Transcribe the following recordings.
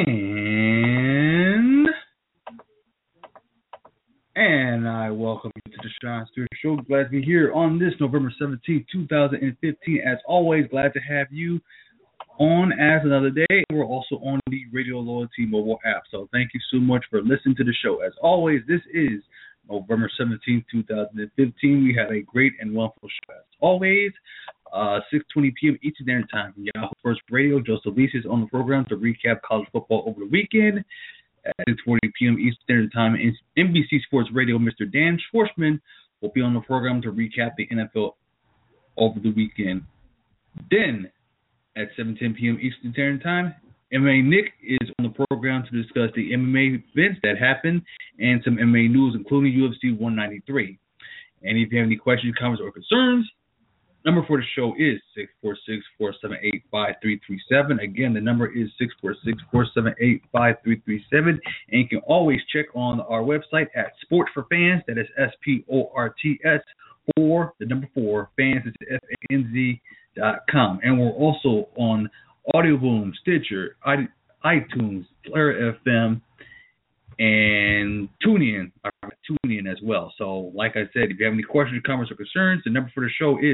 And I welcome you to the Sean Stewart Show. Glad to be here on this November 17th, 2015. As always, glad to have you on as another day. We're also on the Radio Loyalty mobile app. So thank you so much for listening to the show. As always, this is November 17th, 2015. We had a great and wonderful show. As always, 6:20 p.m. Eastern Standard Time from Yahoo First Radio. Joseph Leese is on the program to recap college football over the weekend. At 6:40 p.m. Eastern Standard Time, NBC Sports Radio, Mr. Dan Schwartzman will be on the program to recap the NFL over the weekend. Then, at 7:10 p.m. Eastern Standard Time, MMA Nick is on the program to discuss the MMA events that happened and some MMA news, including UFC 193. And if you have any questions, comments, or concerns, number for the show is 646-478-5337. Again, the number is 646-478-5337. And you can always check on our website at Sport for Fans. That is SPORTS for the number 4 fans. It's FANZ.com. And we're also on Audio Boom, Stitcher, iTunes, Player FM, and TuneIn as well. So, like I said, if you have any questions, comments, or concerns, the number for the show is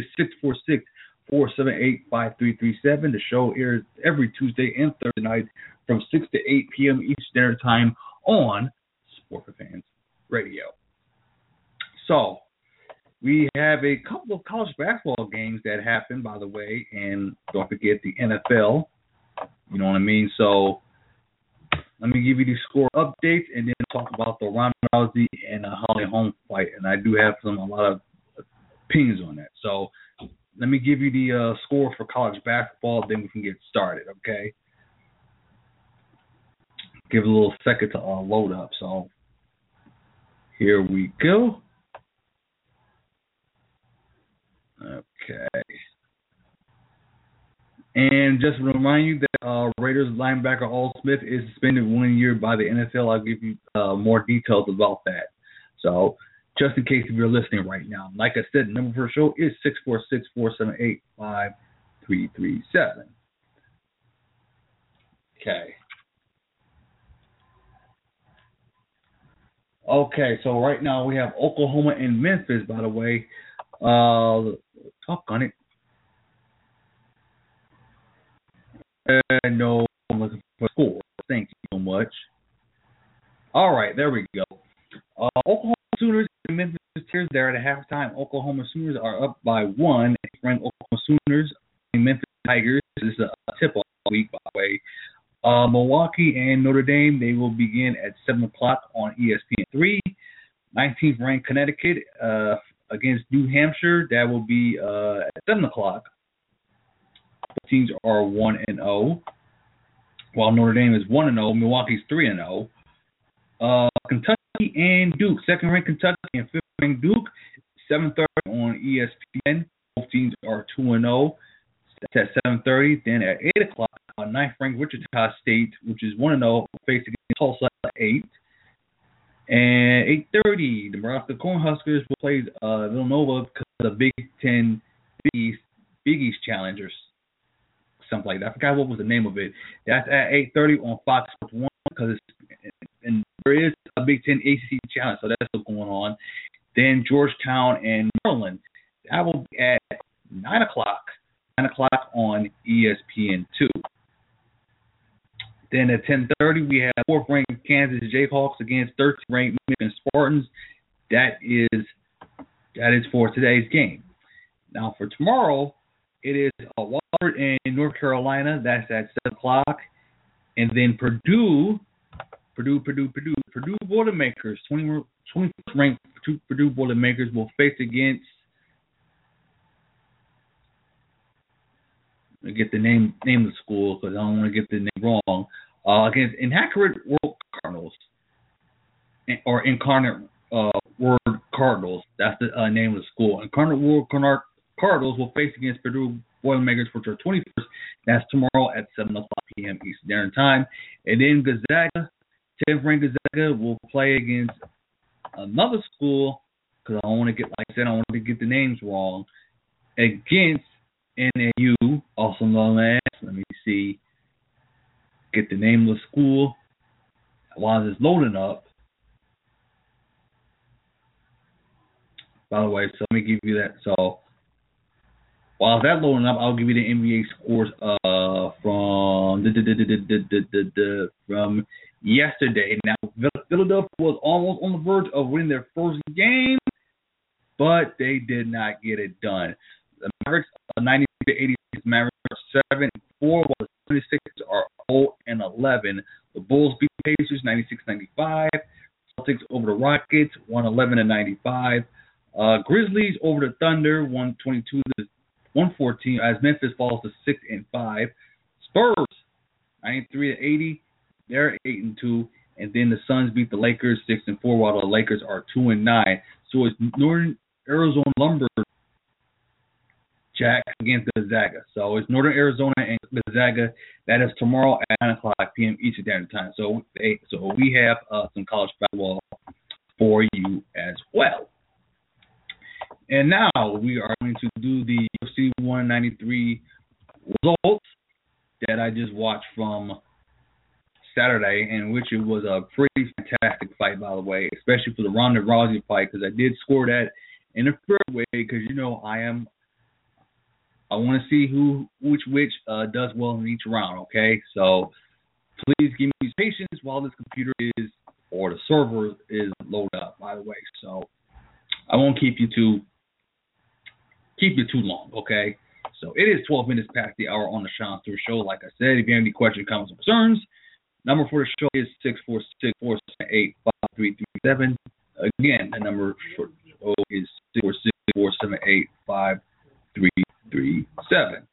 646-478-5337. The show airs every Tuesday and Thursday night from 6 to 8 p.m. Eastern Standard Time on Sport for Fans Radio. So, we have a couple of college basketball games that happened, by the way, and don't forget the NFL. You know what I mean? So, let me give you the score updates and then talk about the Ronda Rousey and Holly Holm fight. And I do have a lot of opinions on that. So let me give you the score for college basketball, then we can get started, okay? Give it a little second to load up. So here we go. Okay. And just to remind you that Raiders linebacker Al Smith is suspended 1 year by the NFL. I'll give you more details about that. So just in case if you're listening right now. Like I said, the number for the show is 646-478-5337. Okay. Okay, so right now we have Oklahoma and Memphis, by the way. Talk on it. No, I'm looking for score. Thank you so much. All right, there we go. Oklahoma Sooners and Memphis Tigers there at halftime. Oklahoma Sooners are up by 1. Ranked Oklahoma Sooners and Memphis Tigers. This is a tip-off week, by the way. Milwaukee and Notre Dame, they will begin at 7 o'clock on ESPN3. 19th ranked Connecticut against New Hampshire. That will be at 7 o'clock. Teams are 1-0, while Notre Dame is 1-0. Milwaukee's 3-0. Kentucky and Duke, second-ranked Kentucky and fifth-ranked Duke, 7:30 on ESPN. Both teams are 2-0. That's at 7:30. Then at 8 o'clock, ninth-ranked Wichita State, which is 1-0, face against Tulsa at 8. And 8:30, the Nebraska Cornhuskers will play Villanova because of the Big Ten Big East Challenge or something like that. I forgot what was the name of it. That's at 8:30 on Fox Sports 1 because and there is a Big Ten ACC Challenge, so that's still going on. Then Georgetown and Maryland. That will be at 9 o'clock on ESPN2. Then at 10:30, we have 4th-ranked Kansas Jayhawks against 13th-ranked Michigan Spartans. That is for today's game. Now for tomorrow, it is Wofford and North Carolina. That's at 7 o'clock. And then Purdue Boilermakers, 21st ranked Purdue Boilermakers will face against, I get the name of the school because I don't want to get the name wrong, against Inaccurate World Cardinals, or Incarnate Word Cardinals. That's the name of the school. Incarnate World Cardinals will face against Purdue Boilermakers, which are 21st. That's tomorrow at 7 o'clock p.m. Eastern Standard Time. And then Gonzaga, 10th ranked Gonzaga, will play against another school, because I don't want to get, like I said, I don't want to get the names wrong, against NAU, also known as, let me see, get the name of the school while it's loading up. By the way, so let me give you that. So while that's loading up, I'll give you the NBA scores from yesterday. Now, Philadelphia was almost on the verge of winning their first game, but they did not get it done. The Mavericks 93-86. Mavericks are 7-4, while the 76ers are 0-11. The Bulls beat the Pacers 96-95. Celtics over the Rockets 111-95. Grizzlies over the Thunder 122-114 as Memphis falls to 6-5. Spurs 93-80. They're 8-2, and then the Suns beat the Lakers 6-4, while the Lakers are 2-9. So it's Northern Arizona Lumberjacks against Gonzaga. So it's Northern Arizona and Gonzaga. That is tomorrow at 9:00 p.m. Eastern Standard Time. So we have some college basketball for you as well. And now we are going to do the UFC 193 results that I just watched from Saturday, in which it was a pretty fantastic fight, by the way, especially for the Ronda Rousey fight, because I did score that in the first way, because I want to see which does well in each round. Okay, so please give me patience while this computer or the server is loaded up. By the way, so I won't keep you too long. Okay, so it is 12 minutes past the hour on the Sean Stewart Show. Like I said, if you have any questions, comments, or concerns, number for the show is 646-478-5337. Again, the number for the show is 646-478-5337.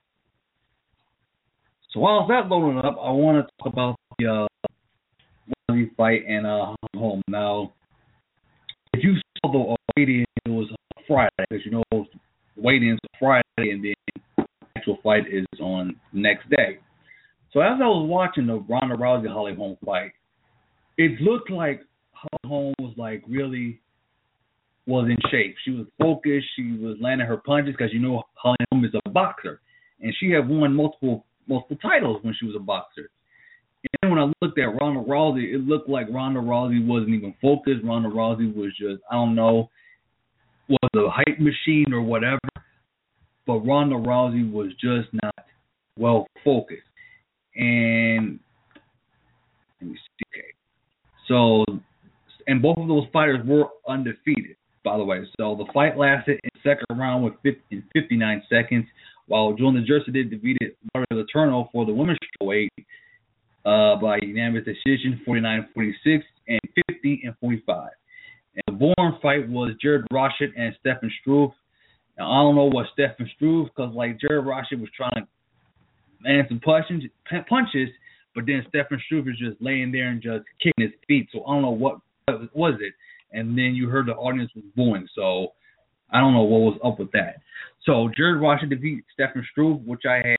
So while that's loading up, I want to talk about the fight and home. Now, if you saw the weigh-in, it was Friday, because weigh-ins Friday, and then the actual fight is on the next day. So as I was watching the Ronda Rousey Holly Holm fight, it looked like Holly Holm was was in shape. She was focused. She was landing her punches, because Holly Holm is a boxer, and she had won multiple titles when she was a boxer. And then when I looked at Ronda Rousey, it looked like Ronda Rousey wasn't even focused. Ronda Rousey was just, I don't know, was a hype machine or whatever, but Ronda Rousey was just not well focused. And let me see. Okay. So, and both of those fighters were undefeated, by the way. So the fight lasted in the second round in 59 seconds, while Joanna Jędrzejczyk defeated Maria Letourneau for the women's weight by unanimous decision, 49-46 and 50-45. And the Bourne fight was Jared Rashid and Stefan Struve. Now, I don't know what Stefan Struve, because Jared Rashid was trying to land some punches, but then Stefan Struve is just laying there and just kicking his feet. So I don't know what was it. And then you heard the audience was booing. So I don't know what was up with that. So Jared Rashid defeated Stefan Struve, which I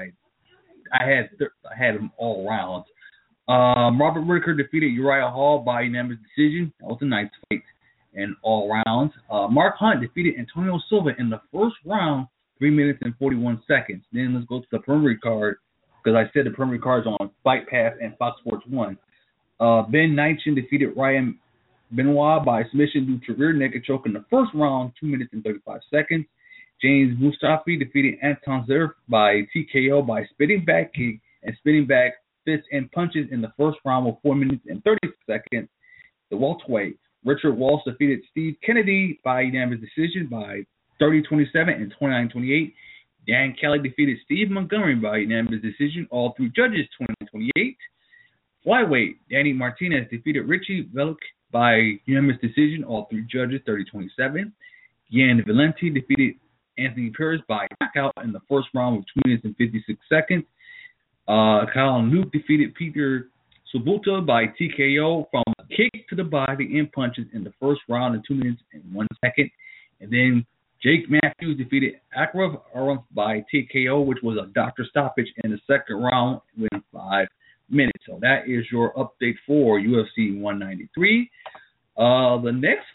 had him all rounds. Robert Whittaker defeated Uriah Hall by unanimous decision. That was a nice fight in all rounds. Mark Hunt defeated Antonio Silva in the first round, 3 minutes and 41 seconds. Then let's go to the preliminary card, because I said the preliminary card is on Fight Pass and Fox Sports 1. Ben Knighton defeated Ryan Benoit by submission due to rear naked choke in the first round, 2 minutes and 35 seconds. James Mustafi defeated Anton Zerf by TKO by spinning back kick and spinning back fists and punches in the first round with 4 minutes and 30 seconds. The welterweight Richard Walsh defeated Steve Kennedy by unanimous decision by 30-27 and 29-28. Dan Kelly defeated Steve Montgomery by unanimous decision, all three judges, 29-28. Flyweight Danny Martinez defeated Richie Velik by unanimous decision, all three judges, 30-27. Yan Valenti defeated Anthony Perez by knockout in the first round with 2 minutes and 56 seconds. Kyle Luke defeated Peter Subuta by TKO from a kick to the body and punches in the first round in 2 minutes and 1 second. And then Jake Matthews defeated Akrav Arum by TKO, which was a doctor stoppage in the second round within 5 minutes. So that is your update for UFC 193. The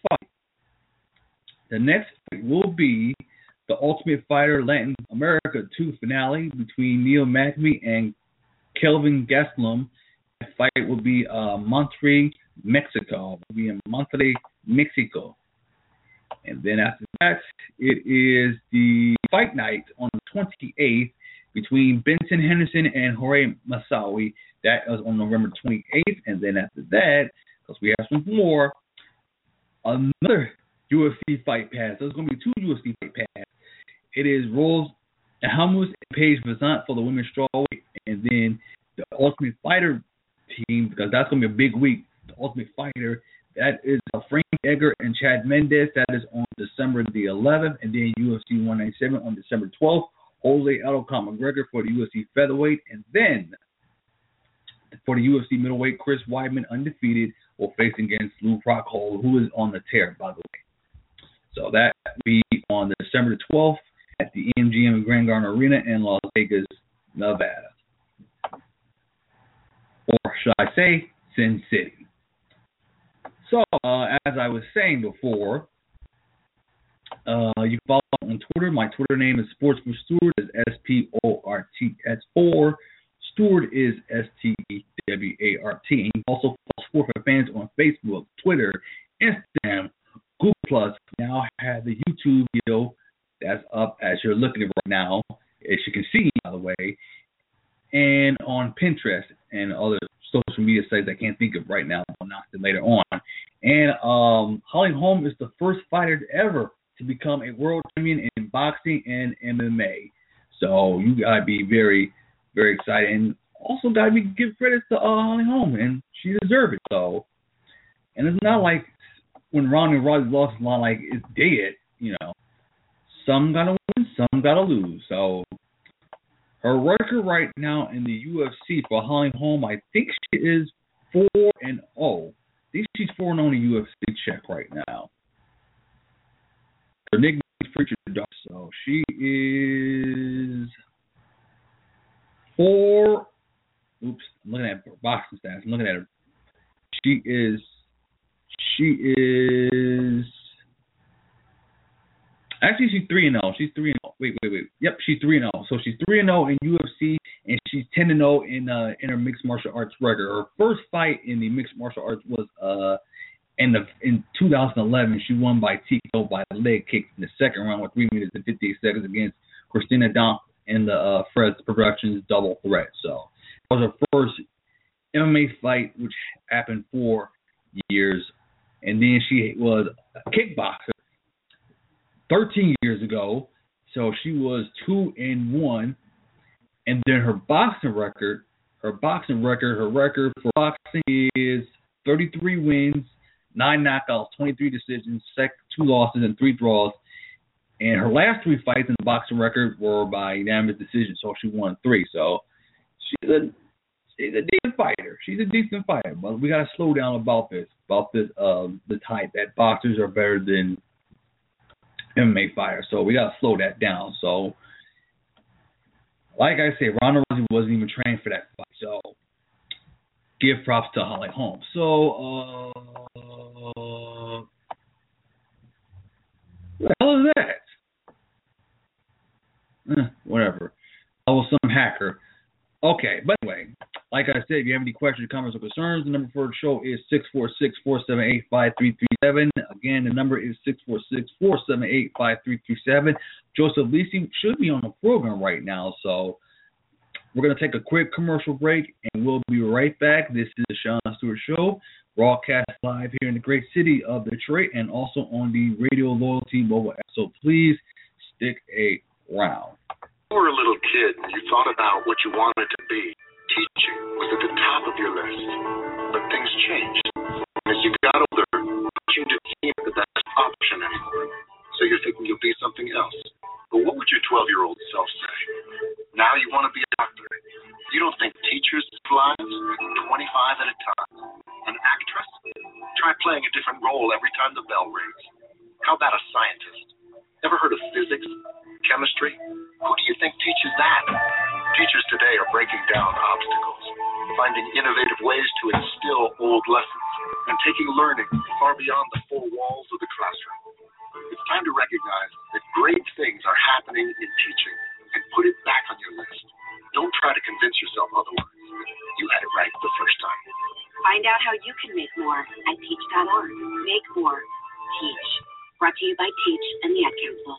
next fight will be the Ultimate Fighter Latin America 2 finale between Neil Magny and Kelvin Gastelum. That fight will be Monterrey, Mexico. It will be in Monterrey, Mexico. And then after that, it is the fight night on the 28th between Benson Henderson and Jorge Massawi. That is on November 28th. And then after that, because we have some more, another UFC fight pass. There's going to be 2 UFC fight pass. It is Rose Namajunas and Paige VanZant for the women's strawweight. And then the Ultimate Fighter team, because that's going to be a big week. The Ultimate Fighter, that is Frank Edgar and Chad Mendes. That is on December the 11th. And then UFC 197 on December 12th. Jose Aldo McGregor for the UFC featherweight. And then for the UFC middleweight, Chris Weidman, undefeated, will face against Luke Rockhold, who is on the tear, by the way. So that will be on December 12th at the MGM Grand Garden Arena in Las Vegas, Nevada. Or should I say, Sin City. So, as I was saying before, you can follow me on Twitter. My Twitter name is Sports for Stewart. It's SPORTS4. Stewart is STWART. And you can also follow Sport for Fans on Facebook, Twitter, Instagram, Google Plus. Now have the YouTube video that's up as you're looking at it right now, as you can see, by the way, and on Pinterest and other social media sites I can't think of right now. I'll announce it later on. And Holly Holm is the first fighter ever to become a world champion in boxing and MMA. So you gotta be very, very excited, and also gotta give credit to Holly Holm, and she deserves it. So, and it's not like when Ronda Rousey lost, it's not like it's dead. You know, some gotta win, some gotta lose. So her record right now in the UFC for Holly Holm, I think she is 4-0. I think she's 4-0 in the UFC check right now. Her nickname is Preacher Dog. So she is 4. Oops, I'm looking at her boxing stats. I'm looking at her. She is. Actually, she's 3-0. She's 3-0. Wait. Yep, she's 3-0. So she's 3-0 in UFC, and she's 10-0 in her mixed martial arts record. Her first fight in the mixed martial arts was in 2011. She won by TKO by leg kick in the second round with 3 minutes and 58 seconds against Christina Donk in the Fred's Productions Double Threat. So it was her first MMA fight, which happened 4 years, and then she was a kickboxer 13 years ago, so she was 2-1, and then her record for boxing is 33 wins, 9 knockouts, 23 decisions, 2 losses, and 3 draws. And her last 3 fights in the boxing record were by unanimous decision, so she won 3. So she's a decent fighter. She's a decent fighter, but we gotta slow down about this the type that boxers are better than MMA fighters. So we gotta slow that down. So, like I said, Ronda Rousey wasn't even trained for that fight. So give props to Holly Holm. So what the hell is that? Whatever. I was some hacker. Okay, but anyway, like I said, if you have any questions, comments, or concerns, the number for the show is 646-478-5337. Again, the number is 646-478-5337. Joseph Lisi should be on the program right now, so we're going to take a quick commercial break, and we'll be right back. This is the Sean Stewart Show, broadcast live here in the great city of Detroit and also on the Radio Loyalty mobile app, so please stick around. You were a little kid and you thought about what you wanted to be. Teaching was at the top of your list. But things changed. As you got older, teaching didn't seem the best option anymore. So you're thinking you'll be something else. But what would your 12-year-old self say? Now you want to be a doctor. You don't think teachers lives 25 at a time. An actress? Try playing a different role every time the bell rings. How about a scientist? Ever heard of physics? Chemistry? Who do you think teaches that? Teachers today are breaking down obstacles, finding innovative ways to instill old lessons, and taking learning far beyond the four walls of the classroom. It's time to recognize that great things are happening in teaching and put it back on your list. Don't try to convince yourself otherwise. how you can make more at teach.org. Make more. Teach. Brought to you by Teach and the Ad Council.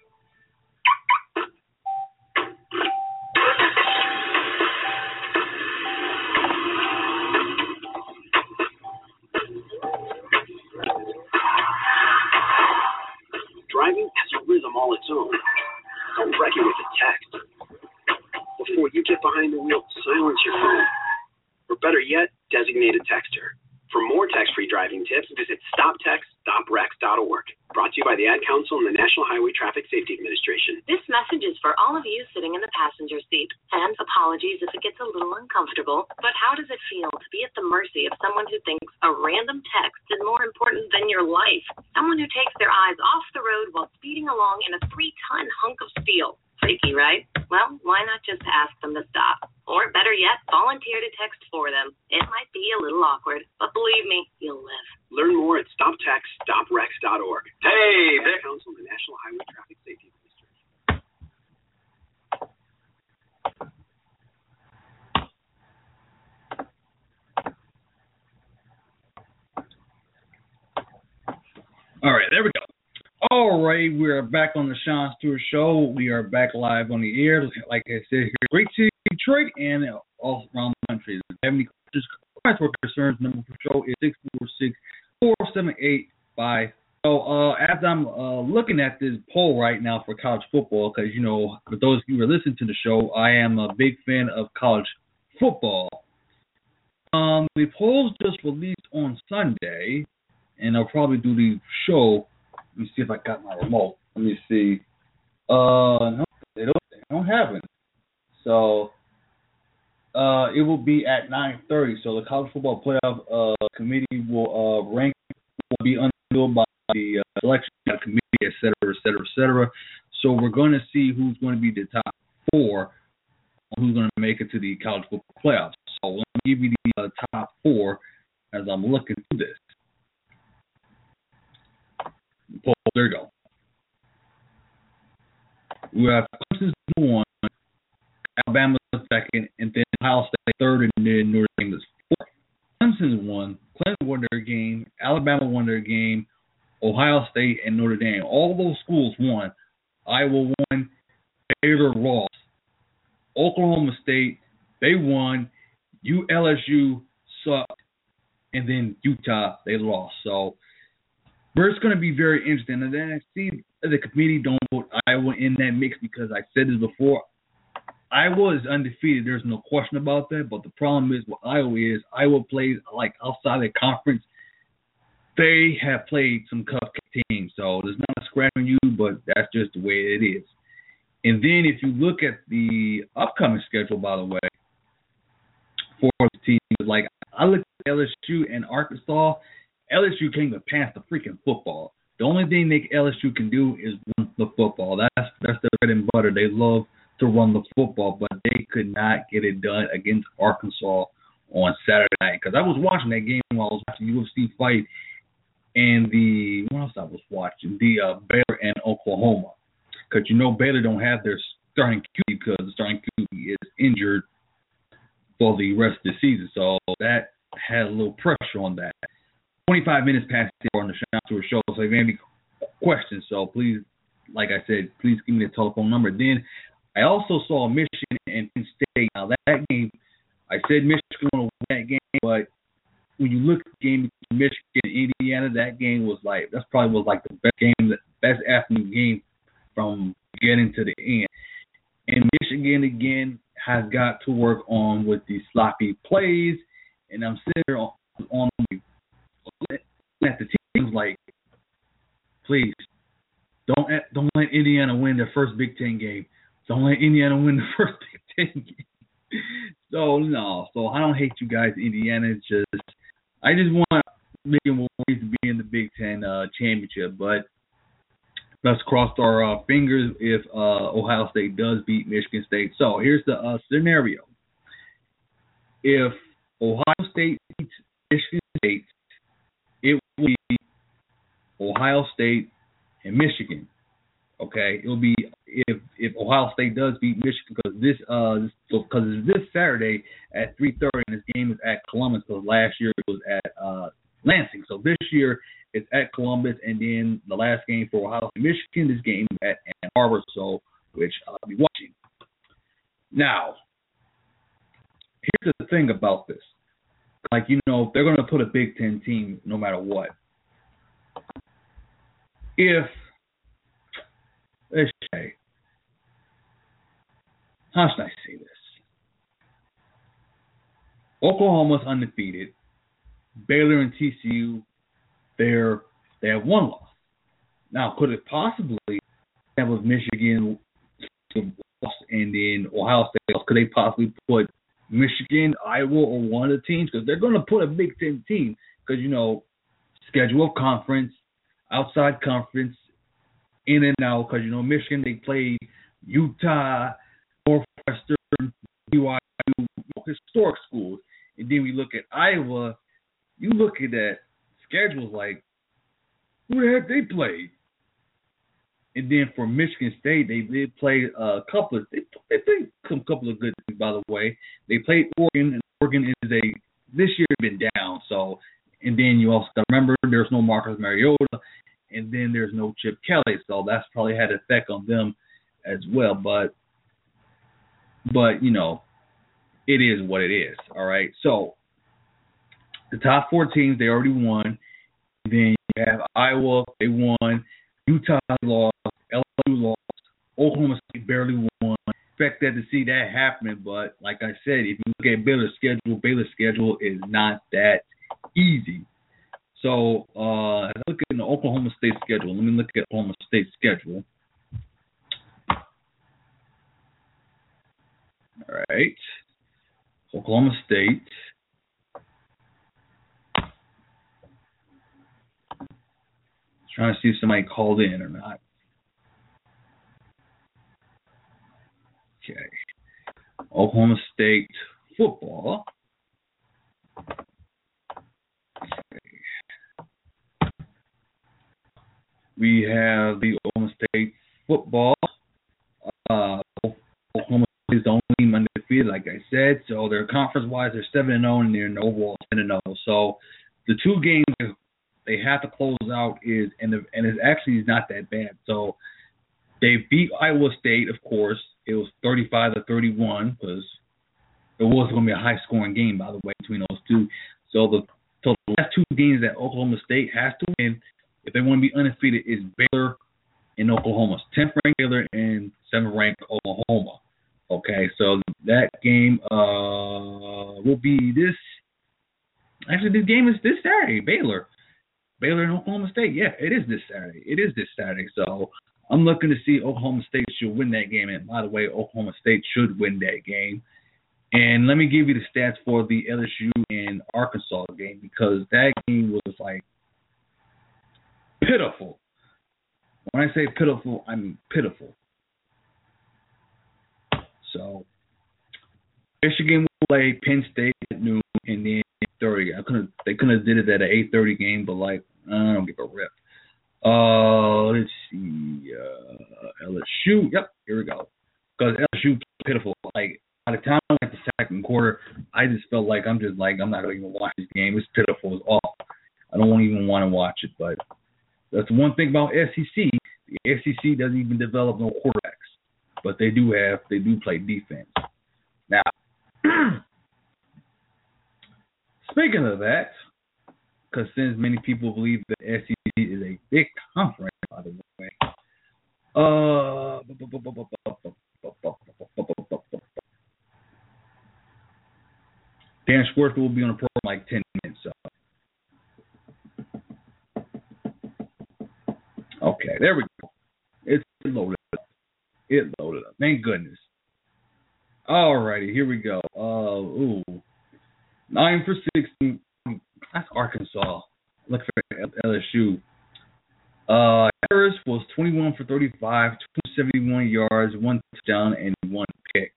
Driving has a rhythm all its own. Don't wreck it with a text. Before you get behind the wheel, silence your phone. Or better yet, designate a texter. For more text-free driving tips, visit stoptext.rex.org. Brought to you by the Ad Council and the National Highway Traffic Safety Administration. This message is for all of you sitting in the passenger seat. And apologies if it gets a little uncomfortable, but how does it feel to be at the mercy of someone who thinks a random text is more important than your life? Someone who takes their eyes off the road while speeding along in a 3-ton hunk of steel. Freaky, right? Well, why not just ask them to stop? Or better yet, volunteer to text for them. It might be a little awkward, but believe me, you'll live. Learn more at stoptext.rex.org. Hey, the Council of the National Highway Traffic Safety Administration. All right, there we go. All right, we're back on the Sean Stewart Show. We are back live on the air. Like I said, here, great city, Detroit, and all around the country. If you have any questions or concerns, number for the show is 646-478-5. So as I'm looking at this poll right now for college football, because, you know, for those of you who are listening to the show, I am a big fan of college football. The polls just released on Sunday, and I'll probably do the show. Let me see if I got my remote. Let me see. No, they don't have it. So it will be at 9:30. So the College Football Playoff Committee will rank, will be unveiled by the selection committee, et cetera, et cetera, et cetera. So we're going to see who's going to be the top 4, who's going to make it to the College Football Playoffs. So let me give you the top 4 as I'm looking through this. There you go. We have Clemson's 1, Alabama 2nd, and then Ohio State 3rd, and then Notre Dame is 4th. Clemson's 1, Clemson won their game, Alabama won their game, Ohio State and Notre Dame. All those schools won. Iowa won, Baylor lost. Oklahoma State, they won. LSU sucked, and then Utah, they lost. So it's going to be very interesting. And then I see the committee don't vote Iowa in that mix because I said this before. Iowa is undefeated. There's no question about that. But the problem is with Iowa is Iowa plays like outside the conference. They have played some tough teams. So there's not a scratch on you, but that's just the way it is. And then if you look at the upcoming schedule, by the way, for the teams, like I looked at LSU and Arkansas. LSU can't even pass the freaking football. The only thing LSU can do is run the football. That's their bread and butter. They love to run the football, but they could not get it done against Arkansas on Saturday night. Because I was watching that game while I was watching UFC fight, and what else I was watching? The Baylor and Oklahoma. Because, you know, Baylor don't have their starting QB because the starting QB is injured for the rest of the season. So that had a little pressure on that. 25 minutes past the hour on the Sean Stewart Show. So if you have any questions, so please, like I said, please give me the telephone number. Then I also saw Michigan and Penn State. Now that game, I said Michigan won that game, but when you look at the game between Michigan and Indiana, that game was like the best game, the best afternoon game from beginning to the end. And Michigan again has got to work on with the sloppy plays, and I'm sitting there on at the teams like, please don't let Indiana win their first Big Ten game. Don't let Indiana win the first Big Ten game. So I don't hate you guys, Indiana. I just want Michigan will always be in the Big Ten championship. But let's cross our fingers if Ohio State does beat Michigan State. So here's the scenario: if Ohio State beats Michigan State, it will be Ohio State and Michigan. Okay, it will be if Ohio State does beat Michigan, because it's this Saturday at 3:30, and this game is at Columbus. Because last year it was at Lansing, so this year it's at Columbus, and then the last game for Ohio State Michigan, this game is at Ann Arbor, so which I'll be watching. Now, here's the thing about this. Like, you know, they're going to put a Big Ten team no matter what. Let's say, how should I say this? Oklahoma's undefeated. Baylor and TCU, they have one loss. Now, could it possibly have with Michigan and then Ohio State? Could they possibly put Michigan, Iowa, or one of the teams? Because they're going to put a Big Ten team. Because, you know, schedule of conference, outside conference, in and out. Because, you know, Michigan, they played Utah, Northwestern, BYU, historic schools. And then we look at Iowa. You look at that schedules like, who the heck they played? And then for Michigan State, they did play a couple of good things, by the way. They played Oregon, and Oregon this year been down. So, and then you also got to remember there's no Marcus Mariota, and then there's no Chip Kelly. So that's probably had an effect on them as well. But you know, it is what it is. All right. So the top four teams, they already won. And then you have Iowa, they won. Utah lost. LSU lost. Oklahoma State barely won. Expected to see that happening, but like I said, if you look at Baylor's schedule is not that easy. So as I look at the Oklahoma State schedule, let me look at Oklahoma State's schedule. All right. Oklahoma State. Trying to see if somebody called in or not. Okay. Oklahoma State football. Okay. We have the Oklahoma State football. Oklahoma State is the only team undefeated, like I said. So their conference-wise, they're 7-0, and they're in overall 10-0. So the two games they have to close out is, and it's actually not that bad. So they beat Iowa State, of course. It was 35-31 because it was going to be a high-scoring game, by the way, between those two. So the last two games that Oklahoma State has to win, if they want to be undefeated, is Baylor and Oklahoma. 10th ranked Baylor and 7th ranked Oklahoma. Okay, so that game will be this. Actually, this game is this Saturday. Baylor and Oklahoma State. Yeah, it is this Saturday. So I'm looking to see Oklahoma State should win that game. And by the way, Oklahoma State should win that game. And let me give you the stats for the LSU and Arkansas game, because that game was like pitiful. When I say pitiful, I mean pitiful. So Michigan will play Penn State at noon, and then 8:30. They couldn't have did it at an 8:30 game, but like I don't give a rip. Let's see. LSU. Yep, here we go. Because LSU pitiful. Like by the time I got the second quarter, I just felt like I'm not gonna even watch this game. It's pitiful. It's awful. I don't even want to watch it. But that's one thing about SEC. The SEC doesn't even develop no quarterbacks, but they do play defense. Now, speaking of that, because since many people believe that SEC is a big conference, by the way, Dan Schwartz will be on the program in like 10 minutes. So. Okay, there we go. It's loaded up. It loaded up. Thank goodness. Alrighty, here we go. 9 for 16. That's Arkansas. Look for LSU. Harris was 21 for 35, 271 yards, 1 touchdown, and 1 pick.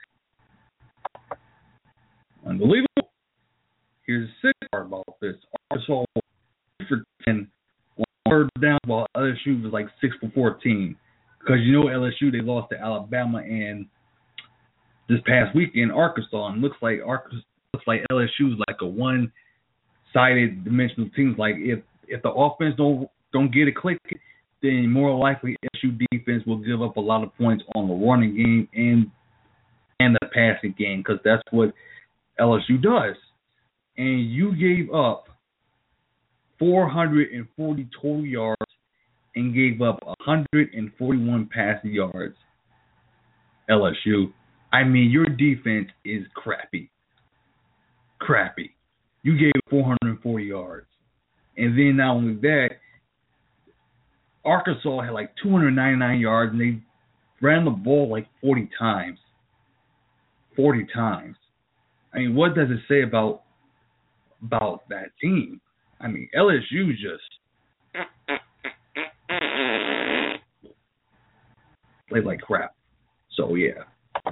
Unbelievable. Here's the sick part about this. Arkansas 3 for 10, 1 third down, while LSU was like 6 for 14. Because you know LSU, they lost to Alabama and this past weekend Arkansas, and looks like LSU is like a one-sided dimensional team. Like if the offense don't get it clicking, then more likely LSU defense will give up a lot of points on the running game and the passing game, because that's what LSU does. And you gave up 440 total yards and gave up 141 passing yards. LSU. I mean, your defense is crappy. Crappy. You gave 440 yards. And then not only that, Arkansas had like 299 yards, and they ran the ball like 40 times. 40 times. I mean, what does it say about that team? I mean, LSU just played like crap. So, yeah.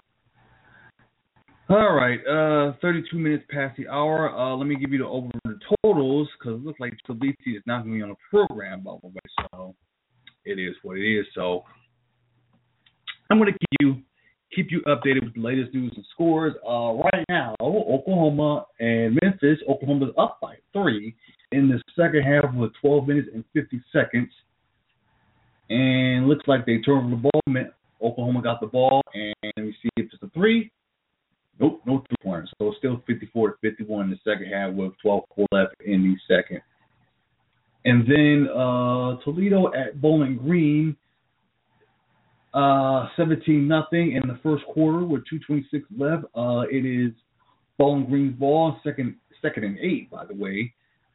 All right, 32 minutes past the hour. Let me give you the over the totals, because it looks like Taliti is not going to be on the program, by the way. So it is what it is. So I'm going to keep you updated with the latest news and scores. Right now, Oklahoma and Memphis. Oklahoma's up by 3 in the second half with 12 minutes and 50 seconds. And looks like they turned the ball. Oklahoma got the ball, and we see if it's a 3. Nope, no 3-pointers. So it's still 54-51 in the second half with 12 left in the second. And then Toledo at Bowling Green, 17-0 in the first quarter with 2:26 left. It is Bowling Green's ball, second and 8, by the way.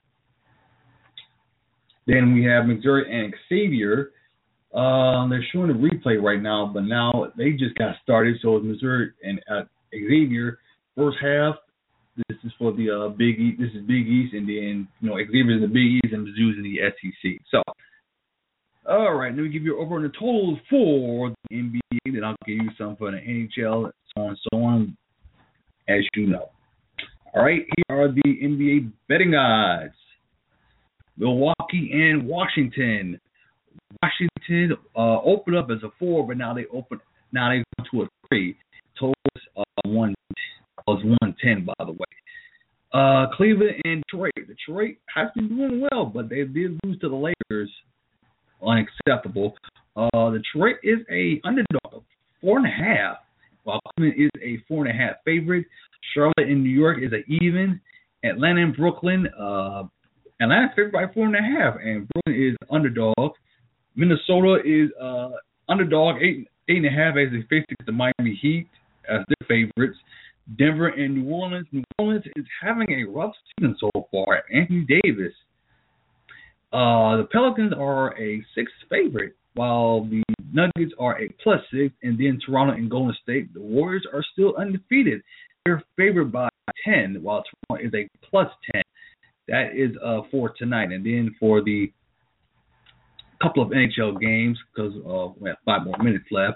Then we have Missouri and Xavier. They're showing a replay right now, but now they just got started. So it's Missouri and Xavier first half. This is for the Big East. This is Big East, and then Xavier's in the Big East and Mizzou's in the SEC. So, all right, let me give you over on the totals for the NBA. Then I'll give you some for the NHL, so on and so on, as you know. All right, here are the NBA betting odds. Milwaukee and Washington. Washington opened up as a 4, but now they go to a 3. Total was 110, by the way. Cleveland and Detroit. Detroit has been doing well, but they did lose to the Lakers. Unacceptable. Detroit is a underdog of 4.5, while Cleveland is a 4.5 favorite. Charlotte and New York is an even. Atlanta and Brooklyn. Atlanta's favored by 4.5, and Brooklyn is underdog. Minnesota is underdog 8.5 as they face the Miami Heat as their favorites. Denver and New Orleans. New Orleans is having a rough season so far. Anthony Davis. The Pelicans are a 6 favorite, while the Nuggets are a +6, and then Toronto and Golden State. The Warriors are still undefeated. They're favored by 10, while Toronto is a +10. That is for tonight. And then for the couple of NHL games, because we have 5 more minutes left.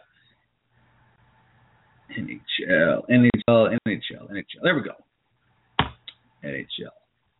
NHL. There we go. NHL.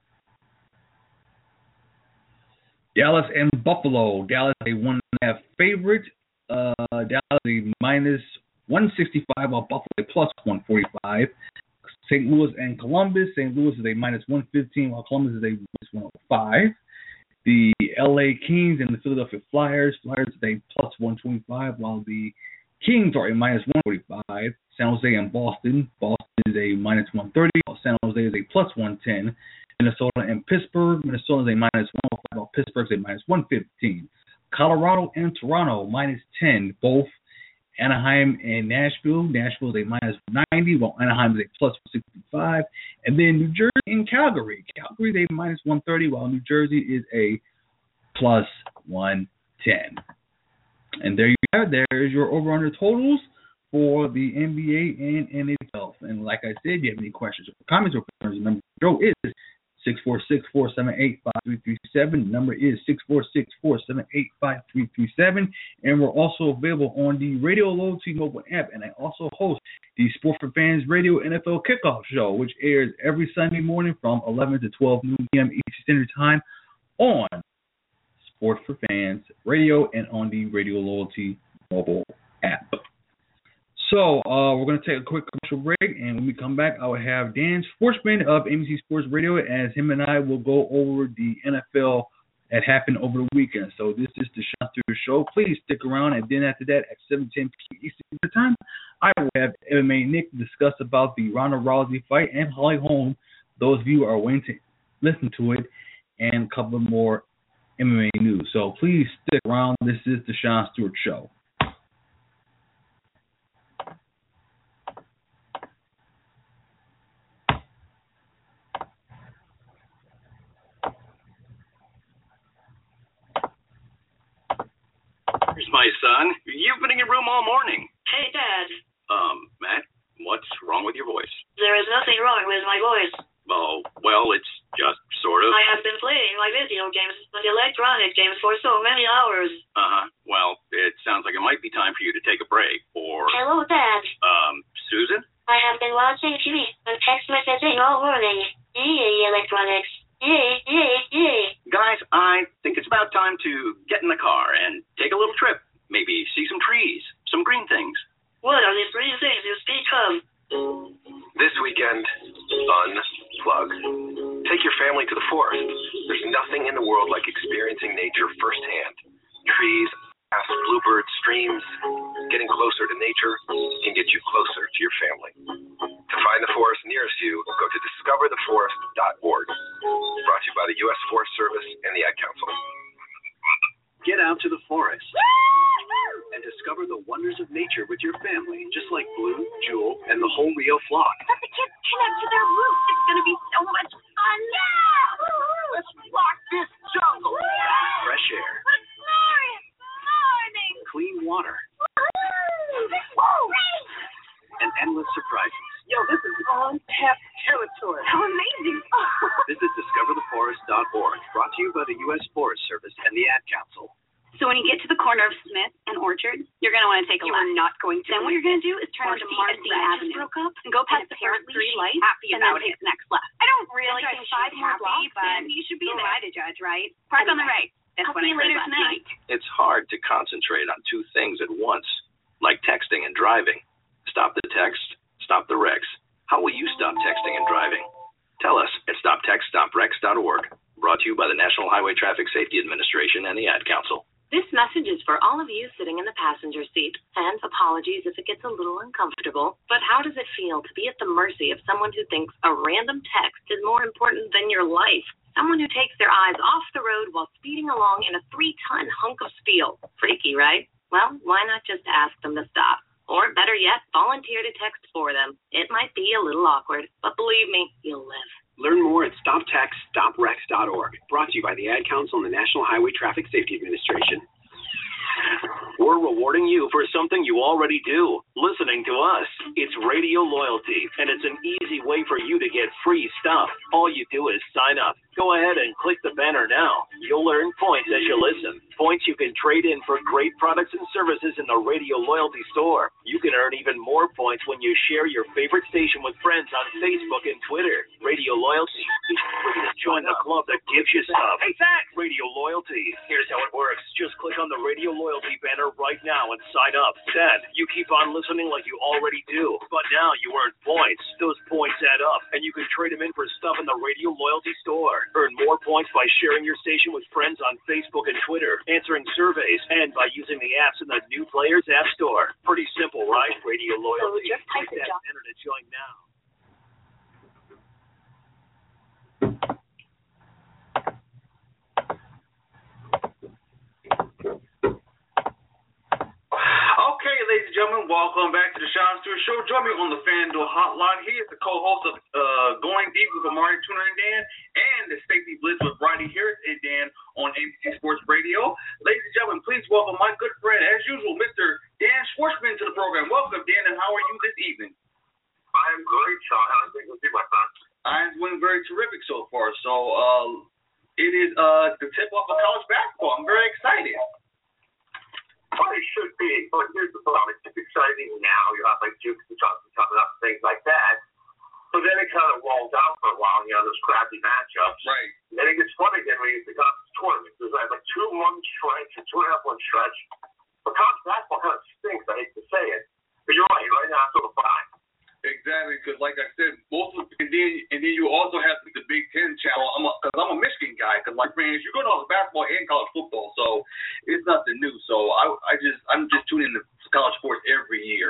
Dallas and Buffalo. Dallas a 1.5 favorite. Dallas a -165, while Buffalo a +145. St. Louis and Columbus. St. Louis is a -115, while Columbus is a -105. The LA Kings and the Philadelphia Flyers. Flyers is a +125, while the Kings are a -145. San Jose and Boston. Boston is a -130, while San Jose is a +110. Minnesota and Pittsburgh. Minnesota is a -105, while Pittsburgh is a -115. Colorado and Toronto, -10, both. Anaheim and Nashville. Nashville is a -90, while Anaheim is a +65. And then New Jersey and Calgary. Calgary is a -130, while New Jersey is a +110. And there you have it. There's your over-under totals for the NBA and NHL. And like I said, if you have any questions or comments or concerns, the number is 646-478-5337. The number is 646-478-5337. And we're also available on the Radio Loyalty mobile app. And I also host the Sport for Fans Radio NFL Kickoff Show, which airs every Sunday morning from 11 to 12 noon p.m. Eastern Standard Time on Sport for Fans Radio and on the Radio Loyalty mobile app. So we're going to take a quick commercial break, and when we come back, I will have Dan Schwartzman of ABC Sports Radio, as him and I will go over the NFL that happened over the weekend. So this is the Sean Stewart Show. Please stick around, and then after that, at 7:10 p.m. Eastern Time, I will have MMA Nick discuss about the Ronda Rousey fight and Holly Holm. Those of you are waiting to listen to it, and a couple more MMA news. So please stick around. This is the Sean Stewart Show. Here's my son. You've been in your room all morning. Hey, Dad. Matt, what's wrong with your voice? There is nothing wrong with my voice. Oh, well, it's just sort of. I have been playing my video games, the electronic games, for so many hours. Well, it sounds like it might be time for you to take a break, or... Hello, Dad. Susan? I have been watching TV and text messaging all morning. Yay, electronics. Yay. Guys, I think it's about time to get in the car and take a little trip. Maybe see some trees, some green things. What are these three things you speak of? This weekend, unplug. Take your family to the forest. There's nothing in the world like experiencing nature firsthand. Trees, grass, bluebirds, streams. Getting closer to nature can get you closer to your family. To find the forest nearest you, go to discovertheforest.org. Brought to you by the U.S. Forest Service and the Ad Council. Get out to the forest and discover the wonders of nature with your family, just like Blue, Jewel, and the whole Rio flock. Let the kids connect to their roots. It's going to be so much fun. Yeah! Let's rock this jungle. Fresh air, It's glorious morning. clean water, and endless surprises. Yo, this is untapped territory. How amazing. Visit discovertheforest.org, brought to you by the U.S. Forest Service and the Ad Council. So when you get to the corner of Smith and Orchard, you're going to want to take a left. You're not going to. Then what you're going to do is turn onto Marcy Avenue and go past the first three lights and then take the next left. I don't really think 5 more blocks, but you should be there. Who am I to judge, right? Park on the right. That's what I heard last night. It's hard to concentrate on two things at once, like texting and driving. Stop the text, stop the wrecks. How will you stop texting and driving? Tell us at stoptextstoprex.org. Brought to you by the National Highway Traffic Safety Administration and the Ad Council. This message is for all of you sitting in the passenger seat. And apologies if it gets a little uncomfortable, but how does it feel to be at the mercy of someone who thinks a random text is more important than your life? Someone who takes their eyes off the road while speeding along in a 3-ton hunk of steel. Freaky, right? Well, why not just ask them to stop? Or better yet, volunteer to text for them. It might be a little awkward, but believe me, you'll live. Learn more at stoptextstoprex.org, brought to you by the Ad Council and the National Highway Traffic Safety Administration. We're rewarding you for something you already do, listening to us. It's Radio Loyalty, and it's an easy way for you to get free stuff. All you do is sign up. Go ahead and click the banner now. You'll earn points as you listen. Points you can trade in for great products and services in the Radio Loyalty store. You can earn even more points when you share your favorite station with friends on Facebook and Twitter. Radio Loyalty is free to join the club that gives you stuff. Hey, thanks! Radio Loyalty. Here's how it works. Just click on the Radio Loyalty banner right now and sign up. Then you keep on listening like you already do. But now you earn points. Those points add up, and you can trade them in for stuff in the Radio Loyalty store. Earn more points by sharing your station with friends on Facebook and Twitter, answering surveys, and by using the apps in the New Players App Store. Pretty simple, right? Radio Loyalty. just type Click it, that John. banner to join now. Okay, ladies and gentlemen, welcome back to the Sean Stewart Show. Join me on the FanDuel Hotline. He is the co-host of Going Deep with Amari Tuner and Dan, and the Safety Blitz with Bridie Harris and Dan on ABC Sports Radio. Ladies and gentlemen, please welcome my good friend, as usual, Mr. Dan Schwartzman to the program. Welcome, Dan, and how are you this evening? I am great, Sean. How's things with you, my son? I'm doing very terrific so far. So it is the tip-off of college basketball. I'm very excited. Well, it should be, but here's the problem. It's exciting now. You have like Duke and Johnson coming up, things like that. So then it kind of rolls out for a while, those crappy matchups. Right. And it gets funny then when you get to the tournament. There's like 2-month stretch, a 2.5-month stretch. But college basketball kind of hate to say it. But you're right now it's sort of fine. Exactly, because like I said, and then you also have the Big Ten channel. Because I'm a Michigan guy. Because like, man, you're going to all the basketball and college football, so it's nothing new. So I'm just tuning into college sports every year.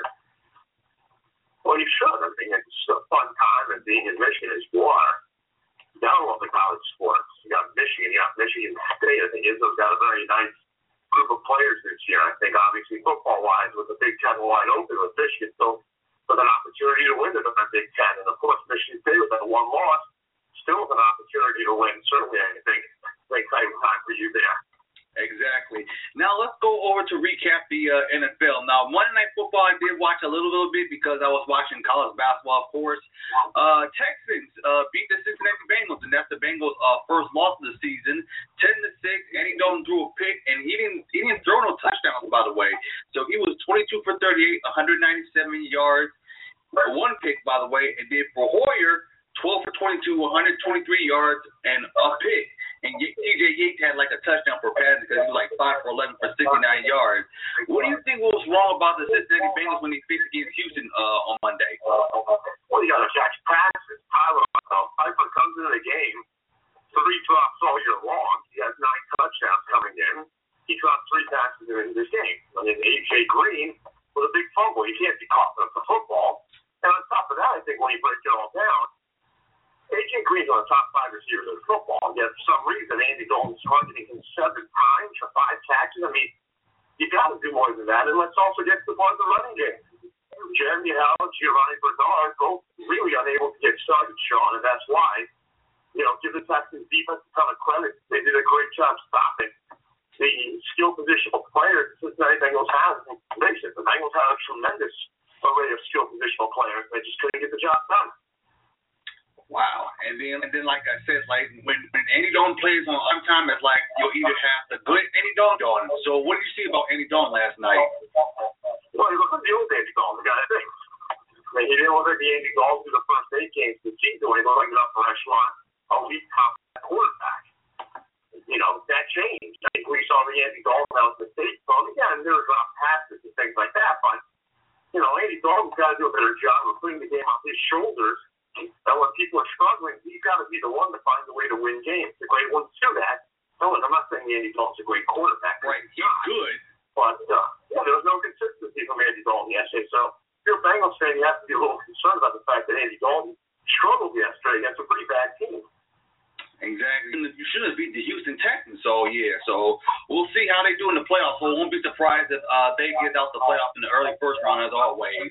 Well, you should. I mean, it's a fun time, and being in Michigan is water. You got all the college sports. You got Michigan. You got Michigan State. I think Izzo's got a very nice group of players this year. I think obviously football-wise, with the Big Ten wide open with Michigan, so with an opportunity to win it in the Big Ten. And, of course, Michigan State with that one loss still with an opportunity to win. Certainly, I think it's an exciting time for you there. Exactly. Now, let's go over to recap the NFL. Now, Monday Night Football, I did watch a little bit because I was watching college basketball, of course. Texans beat the Cincinnati Bengals, and that's the Bengals' first loss of the season, 10-6. Andy Dalton threw a pick, and he didn't throw no touchdowns, by the way. So he was 22 for 38, 197 yards, one pick, by the way. And then for Hoyer, 12 for 22, 123 yards, and a pick. And TJ Yates had like a touchdown for pass because he was like 5 for 11 for 69 yards. What do you think was wrong about the Cincinnati Bengals when they faced against Houston on Monday? Well, you got to catch passes. Tyler Piper comes into the game, 3 drops all year long. He has 9 touchdowns coming in. He dropped 3 passes in this game. And then A.J. Green with a big fumble. You can't be confident for football. And on top of that, I think when you break it all down, A.J. Green's on the top 5 receivers in football, yet for some reason Andy Dalton's targeting him 7 times for 5 catches. I mean, you got to do more than that, and let's also get to the part of the running game. Jeremy Howell, Giovanni Bernard, both really unable to get started, Sean, and that's why, give the Texans defense a ton of credit. They did a great job stopping the skill positional players the Cincinnati Bengals have. The Bengals have a tremendous array of skill positional players. They just couldn't get the job done. Wow. And then like I said, like when Andy Dalton plays on time, it's like you'll either have the good Andy Dalton. So what did you see about Andy Dalton last night? Well, he looked like the old Andy Dalton, the guy I think. I mean, he didn't look like the Andy Dalton through the first 8 games of the season when he looked like an upper echelon, elite top quarterback. That changed. I think we saw the Andy Dalton out in the state phone. Yeah, and there was off passes and things like that, but Andy Dalton's got to do a better job of putting the game on his shoulders. And when people are struggling, he's got to be the one to find a way to win games. The great ones do that. No, I'm not saying Andy Dalton's a great quarterback. Right, he's good. But, there was no consistency from Andy Dalton yesterday. So if you're a Bengals fan, you have to be a little concerned about the fact that Andy Dalton struggled yesterday against a pretty bad team. Exactly. You should have beat the Houston Texans. So, yeah. So we'll see how they do in the playoffs. So I won't be surprised if they get out the playoffs in the early first round, as always.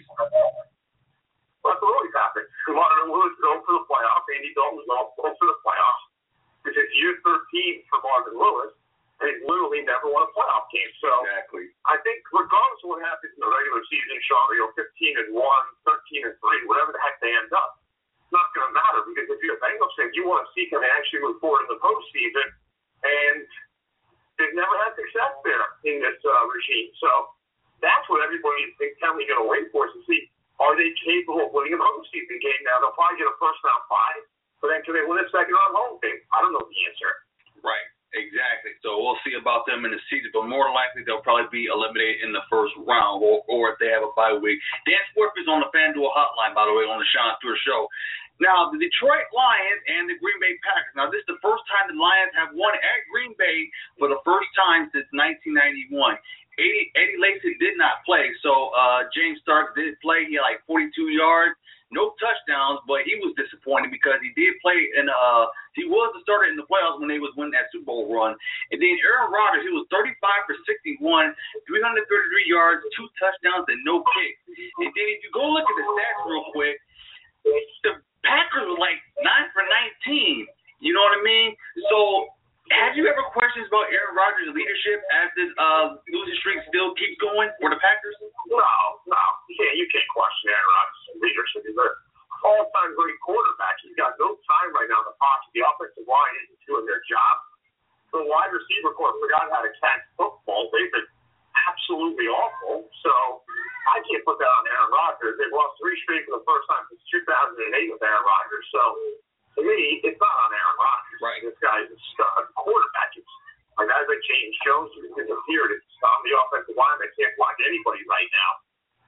That's what always happens. Marvin Lewis going for the playoffs. Andy Dalton was going for the playoffs. Because it's year 13 for Marvin Lewis, and he's literally never won a playoff game. So exactly. I think regardless of what happens in the regular season, Sean, 15-1, 13-3, whatever the heck they end up, it's not going to matter. Because if you're a Bengals fan, you want to see them actually move forward in the postseason, and they've never had success there in this regime. So that's what everybody's intently going to wait for, is to see, are they capable of winning a postseason game? Now, they'll probably get a first-round bye, but then can they win a second-round home game? I don't know the answer. Right, exactly. So we'll see about them in the season, but more likely they'll probably be eliminated in the first round, or if they have a bye week. Dan Swift is on the FanDuel hotline, by the way, on the Sean Stewart Show. Now, the Detroit Lions and the Green Bay Packers. Now, this is the first time the Lions have won at Green Bay for the first time since 1991. Eddie Lacy did not play, so James Starks did play. He had like 42 yards, no touchdowns, but he was disappointed because he did play he was the starter in the playoffs when they was winning that Super Bowl run. And then Aaron Rodgers, he was 35 for 61, 333 yards, 2 touchdowns, and no picks. And then if you go look at the stats real quick, the Packers were like 9 for 19. You know what I mean? So have you ever questions about Aaron Rodgers' leadership as this losing streak still keeps going for the Packers? No. You can't question Aaron Rodgers' leadership. He's an all-time great quarterback. He's got no time right now to pocket. The offensive line isn't doing their job. The wide receiver corps forgot how to catch football. They've been absolutely awful. So I can't put that on Aaron Rodgers. They've lost 3 straight for the first time since 2008 with Aaron Rodgers. So to me, it's not on Aaron Rodgers. Right. This guy's a quarterback. It's like guys like James Jones who disappeared. It's on the offensive line. They can't block anybody right now.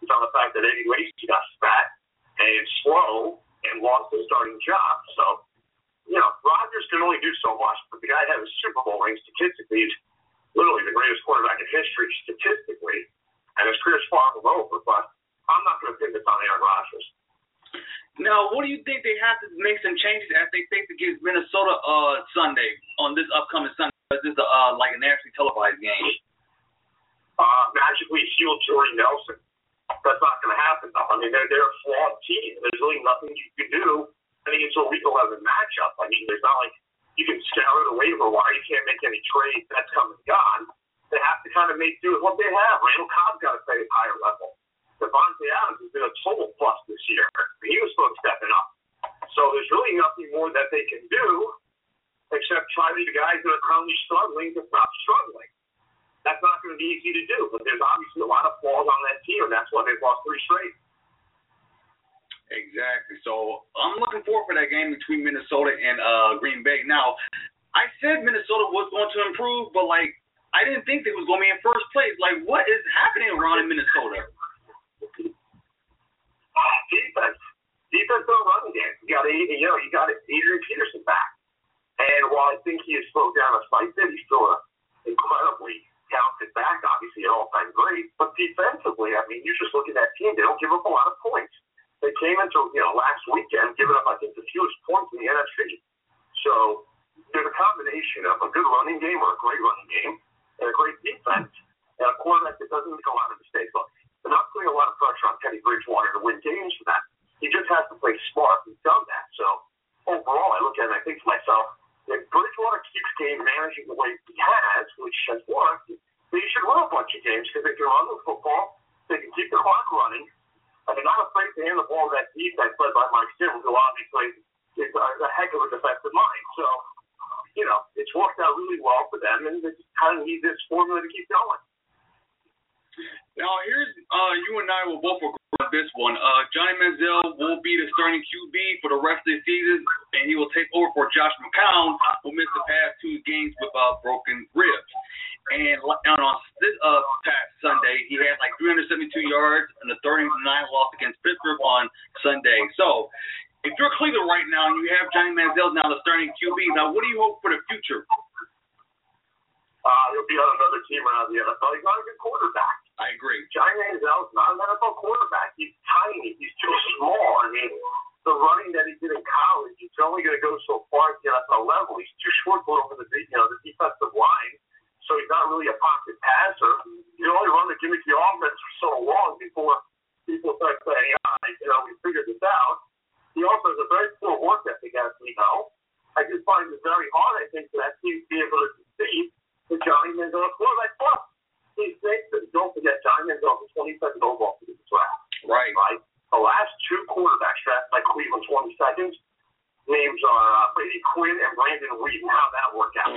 is on the fact that Eddie Lacy got fat and slow and lost his starting job. So, Rodgers can only do so much, but the guy has a Super Bowl ring. Statistically, he's literally the greatest quarterback in history statistically, and his career's far from over, but I'm not going to pin this on Aaron Rodgers. Now, what do you think they have to make some changes as they face against Minnesota Sunday, on this upcoming Sunday? This is like a nationally televised game. Magically heal Jordy Nelson. That's not going to happen, though. I mean, they're a flawed team. There's really nothing you can do. I think it's a week 11 matchup. I mean, there's not like you can scour the waiver wire. You can't make any trades. That's come and gone. They have to kind of make do with what they have. Randall Cobb's got to play at a higher level. Devontae Adams has been a total bust this year. He was supposed to step it up. So there's really nothing more that they can do except try to the guys that are currently struggling to stop struggling. That's not going to be easy to do, but there's obviously a lot of flaws on that team, and that's why they've lost 3 straight. Exactly. So I'm looking forward for that game between Minnesota and Green Bay. Now, I said Minnesota was going to improve, but, I didn't think they was going to be in first place. What is happening around in Minnesota? Defense don't run again. You got Adrian Peterson back. And while I think he has slowed down a slight bit, he's still an incredibly talented back, obviously an all-time great. But defensively, I mean, you just look at that team, they don't give up a lot of points. They came into, last weekend giving up, I think, the fewest points in the NFC. So there's a combination of a good running game or a great running game and a great defense and a quarterback that doesn't make a lot of mistakes. Look, they're not putting a lot of pressure on Teddy Bridgewater to win games for that. He just has to play smart. He's done that. So overall, I look at it and I think to myself, if Bridgewater keeps game managing the way he has, which has worked, they should win a bunch of games because they can run the football, they can keep the clock running, and they're not afraid to hand the ball to that defense led by Mike Sims, who obviously is a heck of a defensive mind. So, it's worked out really well for them, and they just kind of need this formula to keep going. Now, here's you and I will both agree on this one. Johnny Manziel will be the starting QB for the rest of the season, and he will take over for Josh McCown, who missed the past 2 games with broken ribs. And on this past Sunday, he had 372 yards and a 39 loss against Pittsburgh on Sunday. So, if you're Cleveland right now and you have Johnny Manziel now the starting QB, now what do you hope for the future? He'll be on another team around the NFL. He's not a good quarterback. I agree. Johnny Manziel's not an NFL quarterback. He's tiny. He's too small. I mean, the running that he did in college, he's only going to go so far at the NFL level. He's too short for over the defensive line. So he's not really a pocket passer. You can only run the gimmicky offense for so long before people start saying, we figured this out. He also has a very poor work ethic, as we know. I just find it very hard, I think, for that team to be able to succeed with Johnny Manziel at quarterback. Plus, he's safe. Don't forget, Johnny Manziel is 22nd overall for the draft. Right. The last 2 quarterbacks drafted by Cleveland 22nd, names are Brady Quinn and Brandon Whedon. How'd that work out?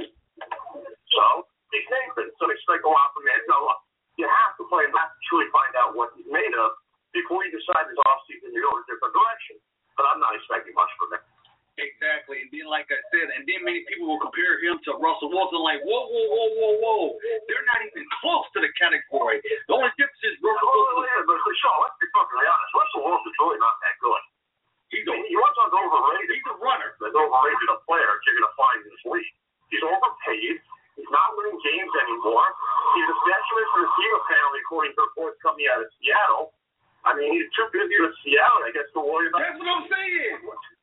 So, he's Nathan, so expect a lot from him. Now, look, you have to play him to truly find out what he's made of before you decide this offseason to go in a different direction. But I'm not expecting much from him. Exactly. And then, like I said, many people will compare him to Russell Wilson, whoa. They're not even close to the category. The only difference is Russell Wilson. But Sean, let's be perfectly honest. Russell Wilson's really not that good. He wasn't overrated. He's a runner. There's overrated a player you're going to find in this league. He's overpaid. He's not winning games anymore. He's a specialist in the team, apparently, according to reports coming out of Seattle. I mean, he's too busy with Seattle, I guess, to worry about. That's what I'm saying.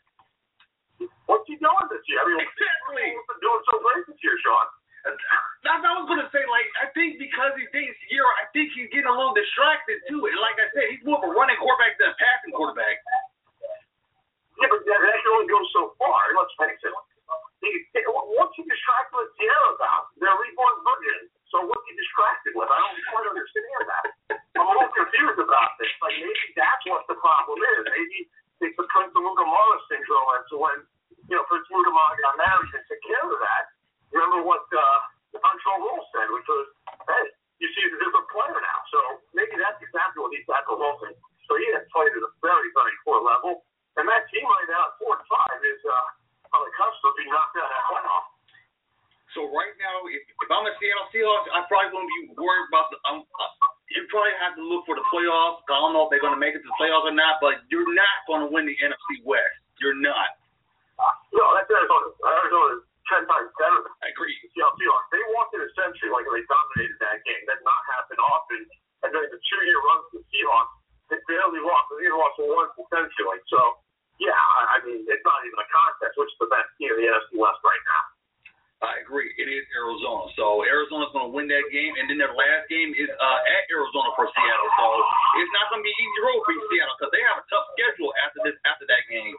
What's he doing this year? I mean, exactly. What's he doing so great this year, Sean? That's what I was going to say. I think because he's dating Sierra, I think he's getting a little distracted, too. And like I said, he's more of a running quarterback than a passing quarterback. Yeah, but that can only go so far. Let's face it. What's he distracted with Sierra about? They're reborn virgins. So what's he distracted with? I don't quite understand that. I'm a little confused about this. Maybe that's what the problem is. Maybe it's the Prince Mugamara syndrome. And so when, Prince Mugamara got married and took care of that, remember what the Montreal Rule said, which was, hey, you see he's a different player now. So maybe that's exactly what he's at the Wilson. So he has played at a very, very poor level. And that team right now at 4-5 is on the cusp of being knocked out of that playoff. So right now, if I'm a Seattle Seahawks, I probably wouldn't be worried about you probably have to look for the playoffs. I don't know if they're going to make it to the playoffs or not, but you're not going to win the NFC West. You're not. No, that's Arizona. Arizona's 10 times better. I agree. Seahawks. They walked in a century like they dominated that game. That not happen often. And during the 2-year run for the Seahawks, they barely lost. They even lost once essentially. So, yeah, I mean, it's not even a contest. Which is the best team in the NFC West right now? I agree. It is Arizona. So Arizona's going to win that game, and then their last game is at Arizona for Seattle. So it's not going to be an easy road for Seattle because they have a tough schedule after that game.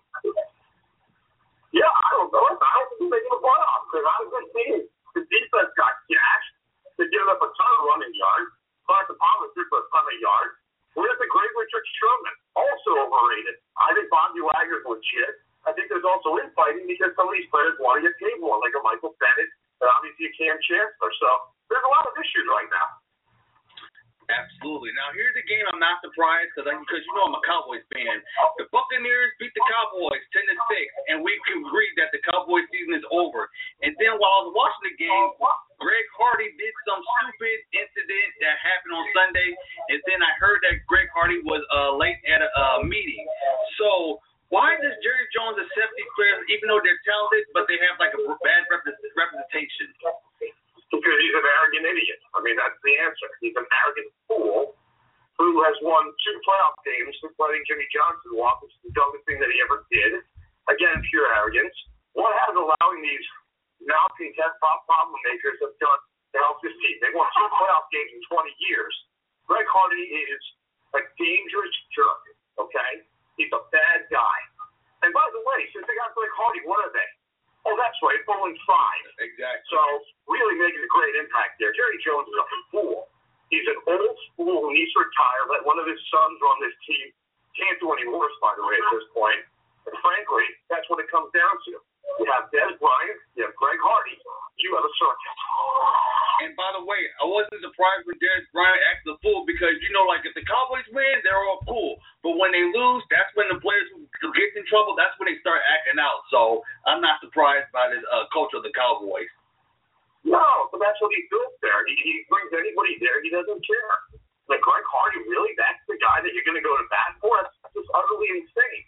Yeah, I don't know. I don't think they're making the playoffs because I was just seeing the defense got gashed. They gave up a ton of running yards. Carson Palmer threw for a ton of yards. Where's the great Richard Sherman? Also overrated. I think Bobby Wagner's legit. I think there's also infighting because some of these players want to get paid more, like a Michael Bennett and obviously a Cam Chancellor. So there's a lot of issues right now. Absolutely. Now, here's a game I'm not surprised because you know I'm a Cowboys fan. The Buccaneers beat the Cowboys 10-6, and we agreed that the Cowboys season is over. And then while I was watching the game, Greg Hardy did some stupid incident that happened on Sunday, and then I heard that Greg Hardy was late at a meeting. So why does Jerry Jones accept these players even though they're talented, but they have like a bad representation? Because he's an arrogant idiot. I mean, that's the answer. He's an arrogant fool who has won 2 playoff games since letting Jimmy Johnson walk, which is the dumbest thing that he ever did. Again, pure arrogance. What has allowing these malcontent problem makers have done to help this team? They won 2 playoff games in 20 years. Greg Hardy is a dangerous jerk, okay? He's a bad guy. And by the way, since they got Greg Hardy, what are they? Oh, that's right, 0-5. Exactly. So, really making a great impact there. Jerry Jones is a fool. He's an old fool who needs to retire. Let one of his sons run this team. Can't do any worse, by the way, at this point. And frankly, that's what it comes down to. You have Dez Bryant, you have Greg Hardy, you have a circus. And by the way, I wasn't surprised when Dez Bryant acted a fool because, like if the Cowboys win, they're all cool. But when they lose, that's when the players who get in trouble, that's when they start acting out. So I'm not surprised by this culture of the Cowboys. No, but that's what he built there. He brings anybody there. He doesn't care. Like Greg Hardy, really? That's the guy that you're going to go to bat for? That's just utterly insane.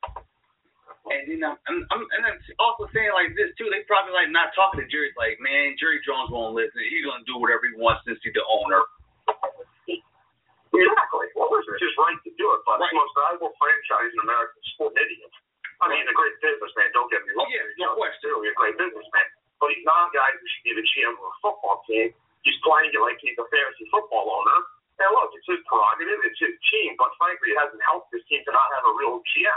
And then I'm also saying like this too. They probably like not talking to Jerry. Like, man, Jerry Jones won't listen. He's gonna do whatever he wants since he's the owner. Exactly. Well, it's his right to do it. But the most valuable franchise in America is sport idiot. I mean, he's a great businessman. Don't get me wrong. Yeah, no question. He's a great businessman. But he's not a guy who should be the GM of a football team. He's playing it like he's a fantasy football owner. And look, it's his prerogative. It's his team. But frankly, it hasn't helped this team to not have a real GM.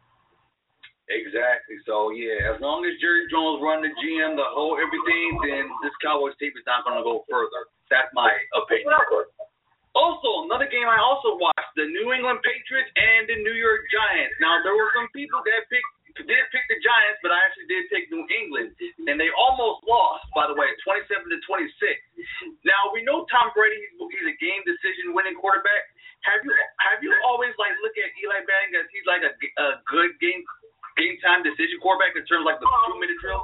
Exactly. So, yeah, as long as Jerry Jones run the GM, the whole everything, then this Cowboys team is not going to go further. That's my opinion. Exactly. Also, another game I also watched, the New England Patriots and the New York Giants. Now, there were some people that did pick the Giants, but I actually did pick New England, and they almost lost, by the way, 27-26. Now, we know Tom Brady, he's a game decision winning quarterback. Have you always like look at Eli Manning as he's like a good game time decision quarterback in terms of like the 2-minute drill?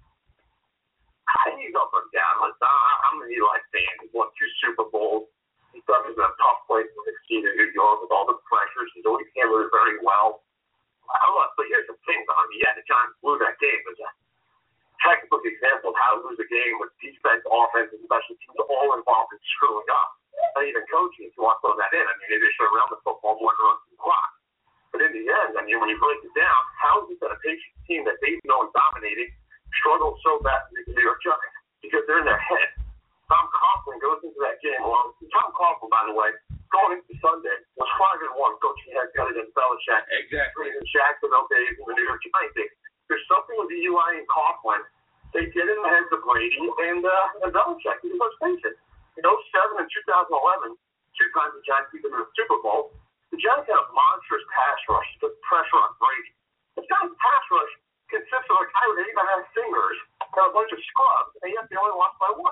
He's up and down. I'm an Eli fan. He's won 2 Super Bowls. He's done in a tough place to succeed in New York with all the pressures. He's always handled it very well. But here's the thing, I mean, the Giants blew that game. It's a textbook example of how to lose a game with defense, offense, and special teams all involved in screwing up. Not even coaching, if you want to throw that in. I mean, maybe they should have run the football more than run the clock. But in the end, I mean, when you break it down, how is it that a Patriots team that they've known dominating struggles so bad with the New York Giants? Because they're in their head. Tom Coughlin goes into that game along. Tom Coughlin, by the way, going into Sunday, was 5-1 coaching head coach against Belichick. Exactly. In Jacksonville days in the New York Giants days. There's something with Eli and Coughlin. They get in the heads of Brady and Belichick. Because let's face it, in 2007 and 2011, 2 times the Giants beat them in the Super Bowl, the Giants had a monstrous pass rush to put pressure on Brady. The Giants' pass rush consists of a guy who didn't even have fingers and a bunch of scrubs, and yet they only lost by 1.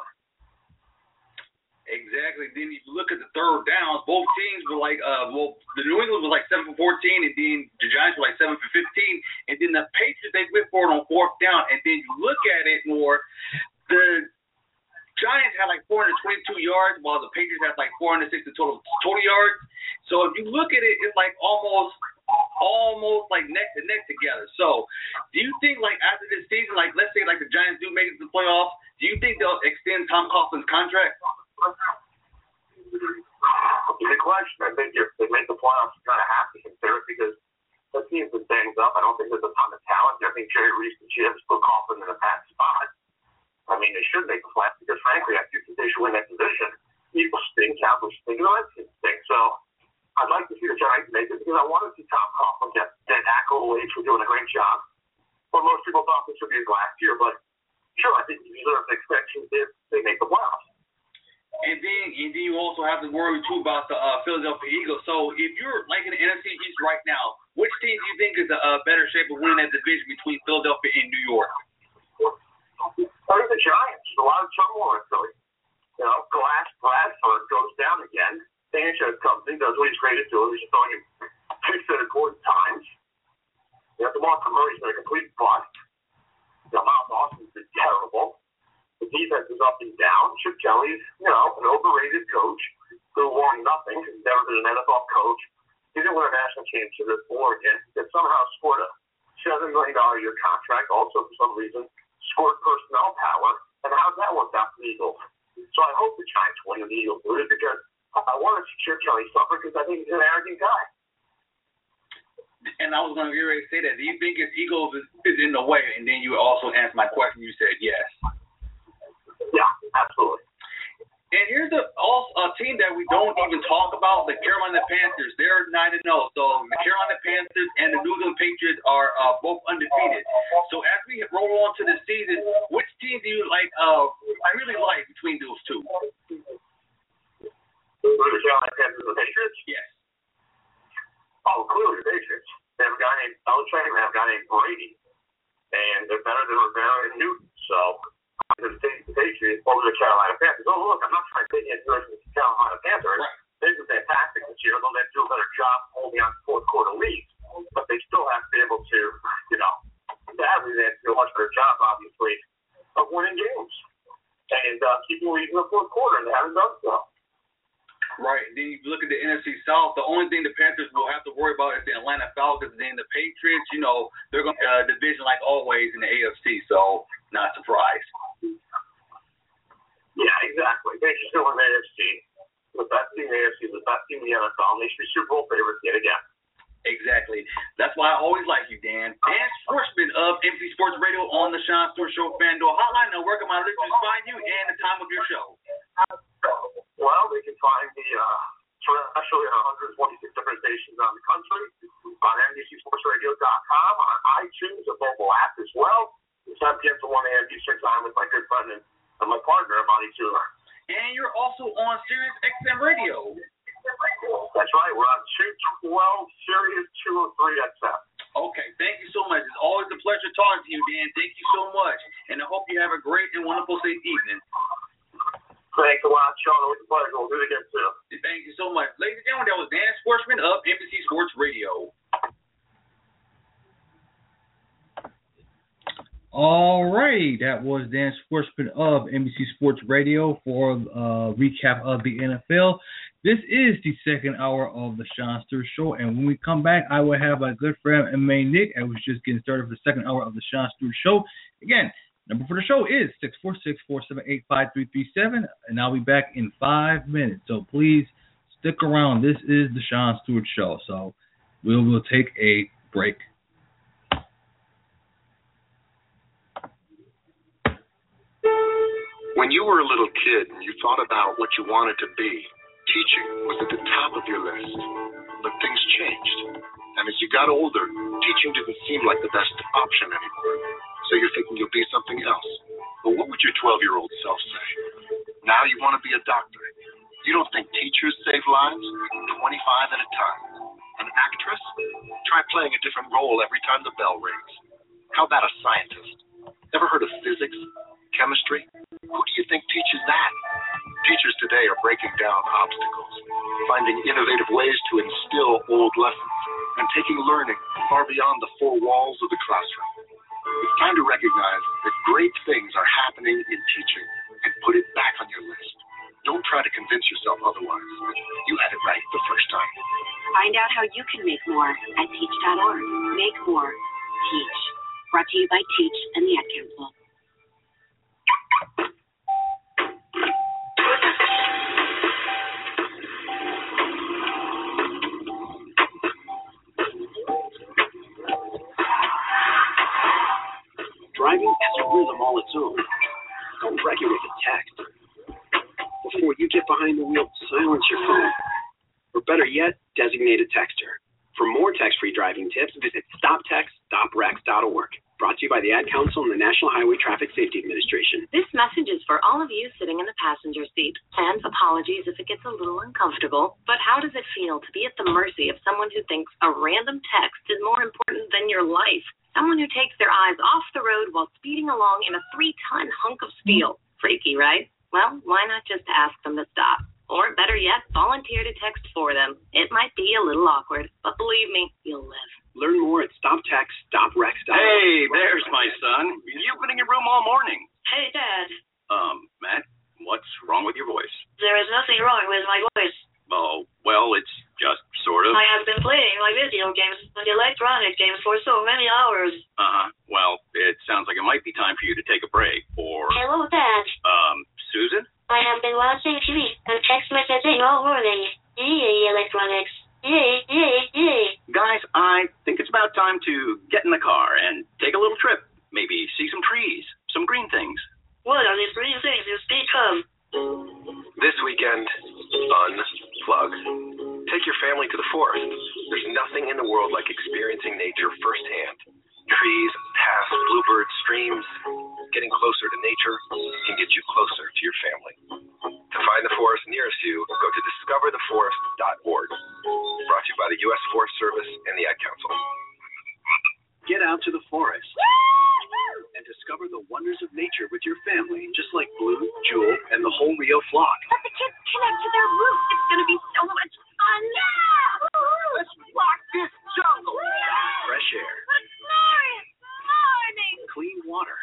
Exactly. Then if you look at the third downs, both teams were like, the New England was like 7 for 14, and then the Giants were like 7 for 15, and then the Patriots, they went for it on 4th down, and then you look at it more, the Giants had like 422 yards, while the Patriots had like 460 total yards. So if you look at it, it's like almost like neck to neck together. So do you think, like, after this season, like, let's say like the Giants do make it to the playoffs, do you think they'll extend Tom Coughlin's contract? Good question. I think if they make the playoffs, you kind of have to consider it because the team's been banged up. I don't think there's a ton of talent. I think Jerry Reese and Chips put Coughlin in a bad spot. I mean, they should make the playoffs because, frankly, after they should win that division, Eagles stink, Cowboys stink, and the Redskins stink. So I'd like to see the Giants make it because I want to see Tom Coughlin get accolades for doing a great job. Well, most people thought this would be his last year, but sure, I think he deserves extensions if they make the playoffs. And then you also have to worry, too, about the Philadelphia Eagles. So if you're, like, in the NFC East right now, which team do you think is a better shape of winning that division between Philadelphia and New York? I think the Giants. There's a lot of turmoil in Philly. You know, Bradford goes down again. Sanchez comes in, does what he's great at doing, which is throwing him 6 at important times. You know, DeMarco Murray's been a complete bust. You know, Miles Austin's been terrible. The defense is up and down. Chip Kelly's, you know, an overrated coach who won nothing. He's never been an NFL coach. He didn't win a national championship at Oregon. That somehow scored a $7 million a year contract. Also, for some reason, scored personnel power. And how's that worked out for the Eagles? So I hope the Giants win and the Eagles lose because I want to see Chip Kelly suffer because I think he's an arrogant guy. And I was going to get ready to say that. Do you think if Eagles is in the way? And then you also answered my question. You said yes. Yeah, absolutely. And here's a team that we don't even talk about, the Carolina Panthers. They're 9-0. So the Carolina Panthers and the New England Patriots are both undefeated. So as we roll on to the season, which team do you really like between those two? The Carolina Panthers and the Patriots? Yes. Oh, clearly the Patriots. They have a guy named Belichick and they have a guy named Brady. And they're better than Rivera and Newton. So I'm going to take the Patriots over the Carolina Panthers. Oh, look, I'm not trying to take any direction with the Carolina Panthers. Right. They've been fantastic this year, though they do a better job holding on to fourth quarter leads. But they still have to be able to, you know, sadly, they have to do a much better job, obviously, of winning games and keeping leads in the fourth quarter, and they haven't done so. Right. Then you look at the NFC South. The only thing the Panthers will have to worry about is the Atlanta Falcons. And then the Patriots, you know, they're going to division like always in the AFC. So not surprised. Yeah, exactly. They should still in the AFC. The best team in the AFC is the best team in the NFL. And they should be Super Bowl favorites yet again. Exactly. That's why I always like you, Dan. Dan Schwartzman of NBC Sports Radio on the Sean Stewart Show FanDuel Hotline. Now, where can my listeners find you and the time of your show? Well, they can find me actually at 126 different stations around the country on NBCSportsRadio.com, on iTunes, a mobile app as well. It's 7 p.m. to 1 a.m. Eastern Time with my good friend and my partner, Monty Tuner. And you're also on Sirius XM Radio. That's right. We're on 212 Sirius 203 XM. Okay. Thank you so much. It's always a pleasure talking to you, Dan. Thank you so much. And I hope you have a great and wonderful, safe evening. Thanks a lot, Sean. It was a pleasure. We'll do it again soon. Thank you so much. Ladies and gentlemen, that was Dan Schwartzman of NBC Sports Radio. All right. That was Dan Schwartzman of NBC Sports Radio for a recap of the NFL. This is the second hour of the Sean Stewart Show. And when we come back, I will have my good friend M.A. Nick. I was just getting started for the second hour of the Sean Stewart Show. Again, number for the show is 646-478-5337, and I'll be back in 5 minutes. So please stick around. This is the Sean Stewart Show. So we will take a break. When you were a little kid and you thought about what you wanted to be, teaching was at the top of your list. But things changed. And as you got older, teaching didn't seem like the best option anymore. So you're thinking you'll be something else. But what would your 12-year-old self say? Now you want to be a doctor. You don't think teachers save lives? 25 at a time. An actress? Try playing a different role every time the bell rings. How about a scientist? Ever heard of physics? Chemistry? Who do you think teaches that? Teachers today are breaking down obstacles, finding innovative ways to instill old lessons, and taking learning far beyond the four walls of the classroom. It's time to recognize that great things are happening in teaching and put it back on your list. Don't try to convince yourself otherwise. You had it right the first time. Find out how you can make more at teach.org. Make more. Teach. Brought to you by Teach and the Ad Council. Driving has a rhythm all its own. Don't wreck it with a text. Before you get behind the wheel, silence your phone. Or better yet, designate a texter. For more text-free driving tips, visit stoptextstoprex.org. Brought to you by the Ad Council and the National Highway Traffic Safety Administration. This message is for all of you sitting in the passenger seat. And apologies if it gets a little uncomfortable, but how does it feel to be at the mercy of someone who thinks a random text is more important than your life? Someone who takes their eyes off the road while speeding along in a 3-ton hunk of steel. Freaky, right? Well, why not just ask them to stop? Or better yet, volunteer to text for them. It might be a little awkward, but believe me, you'll live. Learn more at stoptextstoprex.org. Hey, there's my son. You've been in your room all morning. Hey, Dad. Matt, what's wrong with your voice? There is nothing wrong with my voice. Oh, well, it's just sort of. I have been playing my video games and electronic games for so many hours. Well, it sounds like it might be time for you to take a break, or... Hello, Dad. Susan? I have been watching TV and text messaging all morning. Yay, electronics. Yay, yay, yay. Guys, I think it's about time to get in the car and take a little trip. Maybe see some trees, some green things. What are these green things you speak of? This weekend, unplug. Take your family to the forest. There's nothing in the world like experiencing nature firsthand. Trees, paths, bluebirds, streams. Getting closer to nature can get you closer to your family. To find the forest nearest you, go to discovertheforest.org. Brought to you by the U.S. Forest Service and the Ad Council. Get out to the forest and discover the wonders of nature with your family, just like Blue, Jewel, and the whole Rio flock. Let the kids connect to their roots. It's going to be so much fun. Yeah! Let's rock this jungle. Fresh air. Good morning. Clean water.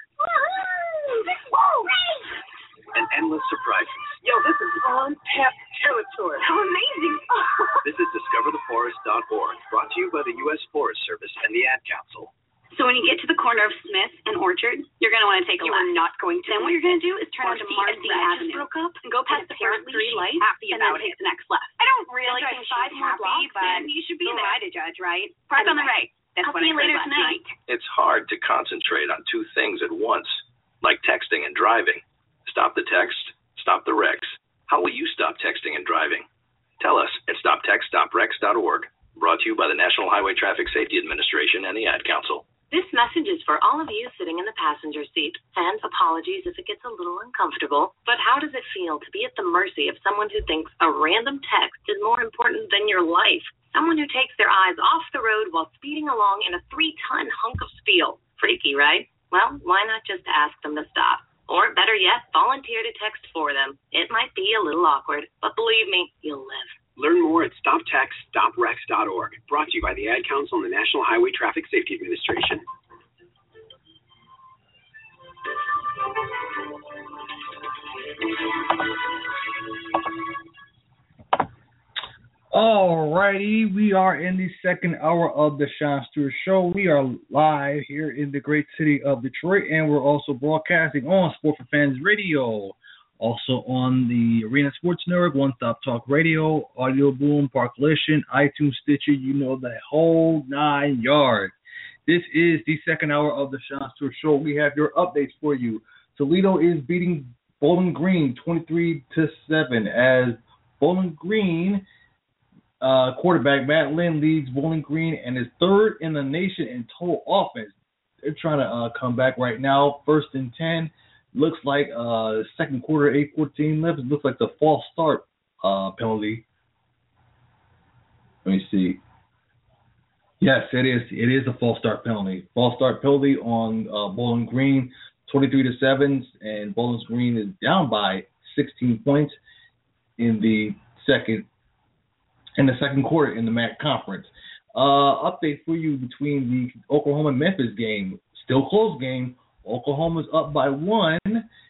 Woo! And endless surprises. Yo, this is untapped territory. How amazing. Visit discovertheforest.org. Brought to you by the U.S. Forest Service and the Ad Council. So when you get to the corner of Smith and Orchard, you're going to want to take a left. You are not going to. Then what you're going to do is turn onto Marcy Avenue. Broke up and go past the first 3 lights and then take the next left. I don't really think 5 more blocks, but you should be there to judge, right? Park on the right. I'll see you later tonight. It's hard to concentrate on 2 things at once, like texting and driving. Stop the text, stop the wrecks. How will you stop texting and driving? Tell us at stoptextstoprex.org. Brought to you by the National Highway Traffic Safety Administration and the Ad Council. This message is for all of you sitting in the passenger seat. And apologies if it gets a little uncomfortable, but how does it feel to be at the mercy of someone who thinks a random text is more important than your life? Someone who takes their eyes off the road while speeding along in a 3-ton hunk of steel. Freaky, right? Well, why not just ask them to stop? Or better yet, volunteer to text for them. It might be a little awkward, but believe me, you'll live. Learn more at stoptextstoprex.org. Brought to you by the Ad Council and the National Highway Traffic Safety Administration. All righty, we are in the second hour of the Sean Stewart Show. We are live here in the great city of Detroit, and we're also broadcasting on Sport for Fans Radio, also on the Arena Sports Network, One Stop Talk Radio, Audio Boom, Parklition, iTunes, Stitcher, you know, the whole 9 yards. This is the second hour of the Sean Stewart Show. We have your updates for you. Toledo is beating Bowling Green 23-7 as Bowling Green quarterback Matt Lynn leads Bowling Green and is 3rd in the nation in total offense. They're trying to come back right now. 1st and 10. Looks like second quarter, 8:14 left. It looks like the false start penalty. Let me see. Yes, it is. It is a false start penalty. False start penalty on Bowling Green, 23-7, and Bowling Green is down by 16 points in the second quarter in the MAC conference. Update for you between the Oklahoma-Memphis game. Still close game. Oklahoma's up by 1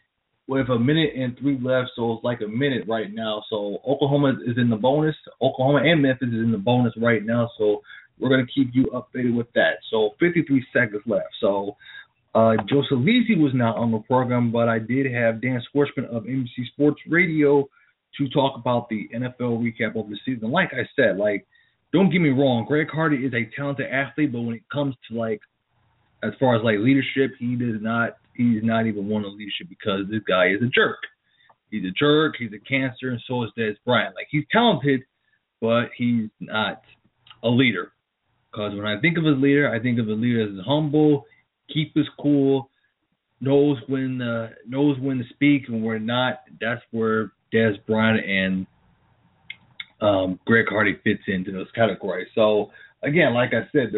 with a minute and 3 left, so it's like a minute right now. So Oklahoma is in the bonus. Oklahoma and Memphis is in the bonus right now, so we're going to keep you updated with that. So 53 seconds left. So Joseph Lisi was not on the program, but I did have Dan Schwartzman of NBC Sports Radio to talk about the NFL recap of the season. Like I said, don't get me wrong, Greg Hardy is a talented athlete, but when it comes to as far as leadership, he's not even one of leadership because this guy is a jerk. He's a jerk, he's a cancer, and so is Des Bryant. He's talented, but he's not a leader. Because when I think of a leader, I think of a leader as humble, keep his cool, knows when to speak, and when not. That's where Des Bryant and Greg Hardy fits into those categories. So again, like I said,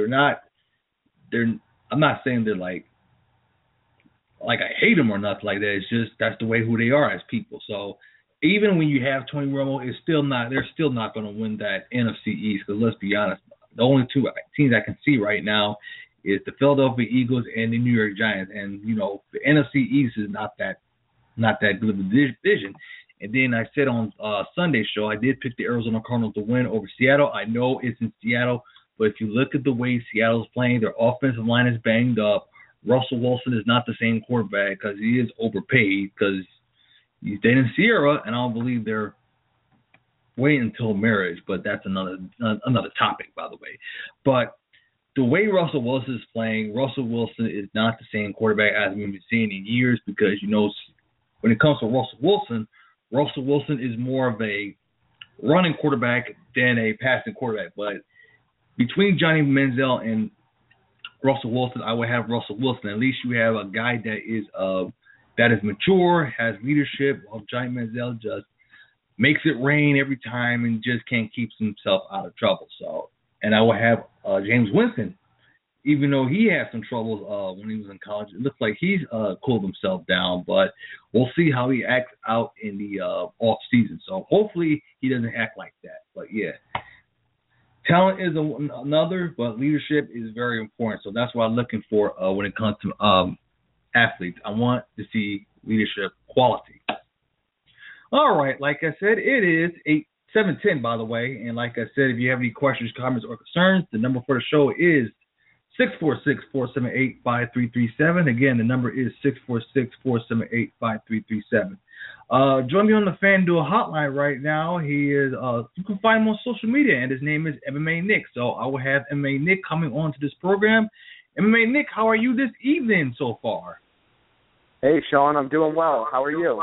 I'm not saying they're I hate them or nothing like that. It's just that's the way who they are as people. So even when you have Tony Romo, they're still not going to win that NFC East. Because let's be honest, the only 2 teams I can see right now is the Philadelphia Eagles and the New York Giants. And the NFC East is not that good of a division. And then I said on Sunday's show, I did pick the Arizona Cardinals to win over Seattle. I know it's in Seattle, but if you look at the way Seattle's playing, their offensive line is banged up. Russell Wilson is not the same quarterback because he is overpaid because he's dating Sierra, and I don't believe they're waiting until marriage, but that's another topic, by the way. But the way Russell Wilson is playing, Russell Wilson is not the same quarterback as we've been seeing in years because, when it comes to Russell Wilson is more of a running quarterback than a passing quarterback. But between Johnny Manziel and Russell Wilson, I would have Russell Wilson. At least you have a guy that is mature, has leadership, while Johnny Manziel just makes it rain every time and just can't keep himself out of trouble. So, and I would have James Winston, even though he had some troubles when he was in college. It looks like he's cooled himself down, but we'll see how he acts out in the off season. So hopefully he doesn't act like that. But yeah. Talent is another, but leadership is very important. So that's what I'm looking for when it comes to athletes. I want to see leadership quality. All right, like I said, it is 7:10, by the way. And like I said, if you have any questions, comments, or concerns, the number for the show is 646-478-5337. Again, the number is 646-478-5337. Join me on the FanDuel hotline right now. He is. You can find him on social media, and his name is MMA Nick. So I will have MMA Nick coming on to this program. MMA Nick, how are you this evening so far? Hey, Sean, I'm doing well. How are you?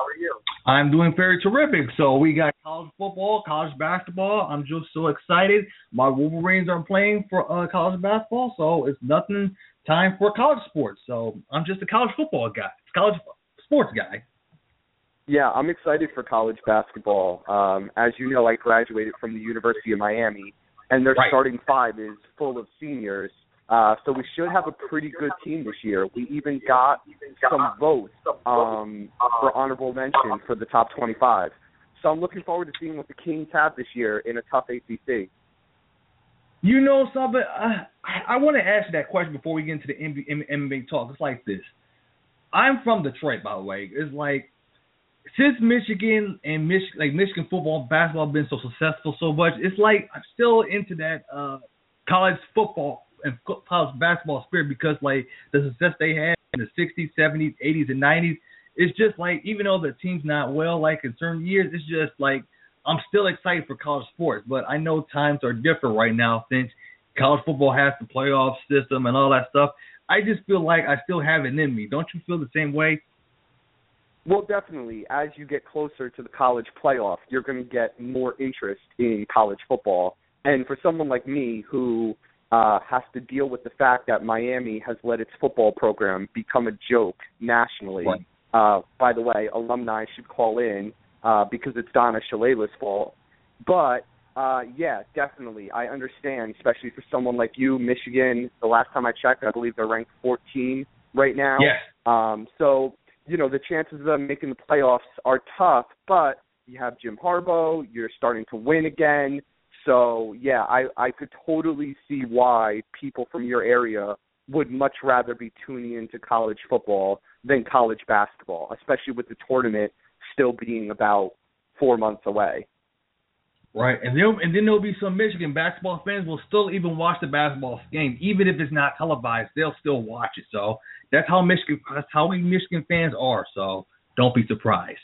I'm doing very terrific. So we got college football, college basketball. I'm just so excited. My Wolverines are playing for college basketball, so it's nothing time for college sports. So I'm just a college football guy, college sports guy. Yeah, I'm excited for college basketball. As you know, I graduated from the University of Miami, and their starting 5 is full of seniors. So we should have a pretty good team this year. We even got some votes for honorable mention for the top 25. So I'm looking forward to seeing what the Kings have this year in a tough ACC. You know something? I want to ask you that question before we get into the NBA talk. It's like this. I'm from Detroit, by the way. It's like, since Michigan and Michigan football and basketball have been so successful so much, it's like I'm still into that college football and college basketball spirit because, like, the success they had in the 60s, 70s, 80s, and 90s, it's just like, even though the team's not well, like, in certain years, it's just like I'm still excited for college sports. But I know times are different right now since college football has the playoff system and all that stuff. I just feel like I still have it in me. Don't you feel the same way? Well, definitely. As you get closer to the college playoff, you're going to get more interest in college football. And for someone like me who has to deal with the fact that Miami has let its football program become a joke nationally, by the way, alumni should call in because it's Donna Shalala's fault. But, yeah, definitely. I understand, especially for someone like you, Michigan. The last time I checked, I believe they're ranked 14 right now. Yes. So, you know, the chances of them making the playoffs are tough, but you have Jim Harbaugh, you're starting to win again. So, yeah, I could totally see why people from your area would much rather be tuning into college football than college basketball, especially with the tournament still being about 4 months away. Right, and then there'll be some Michigan basketball fans will still even watch the basketball game, even if it's not televised. They'll still watch it. So that's how we Michigan fans are. So don't be surprised.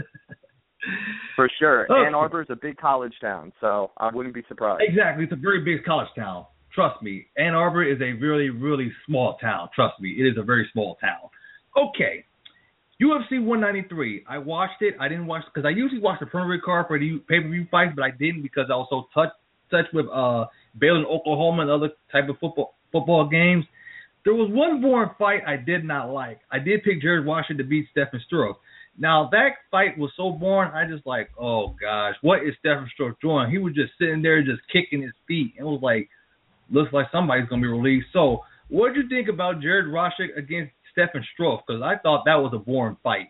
For sure, okay. Ann Arbor is a big college town, so I wouldn't be surprised. Exactly, it's a very big college town. Trust me, Ann Arbor is a really, really small town. Trust me, it is a very small town. Okay. UFC 193. I watched it. I didn't watch because I usually watch the preliminary card for the pay-per-view fights, but I didn't because I was so touched with Baylor and Oklahoma and other type of football games. There was one boring fight I did not like. I did pick Jared Washington to beat Stephen Struve. Now, that fight was so boring, I just like, oh, gosh, what is Stephen Struve doing? He was just sitting there just kicking his feet. It was like, looks like somebody's going to be released. So what did you think about Jared Washington against Stephen Struve? Because I thought that was a boring fight.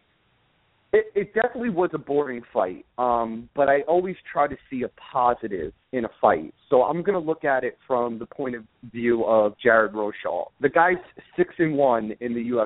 It definitely was a boring fight, but I always try to see a positive in a fight. So I'm going to look at it from the point of view of Jared Roshaw. The guy's 6-1 in the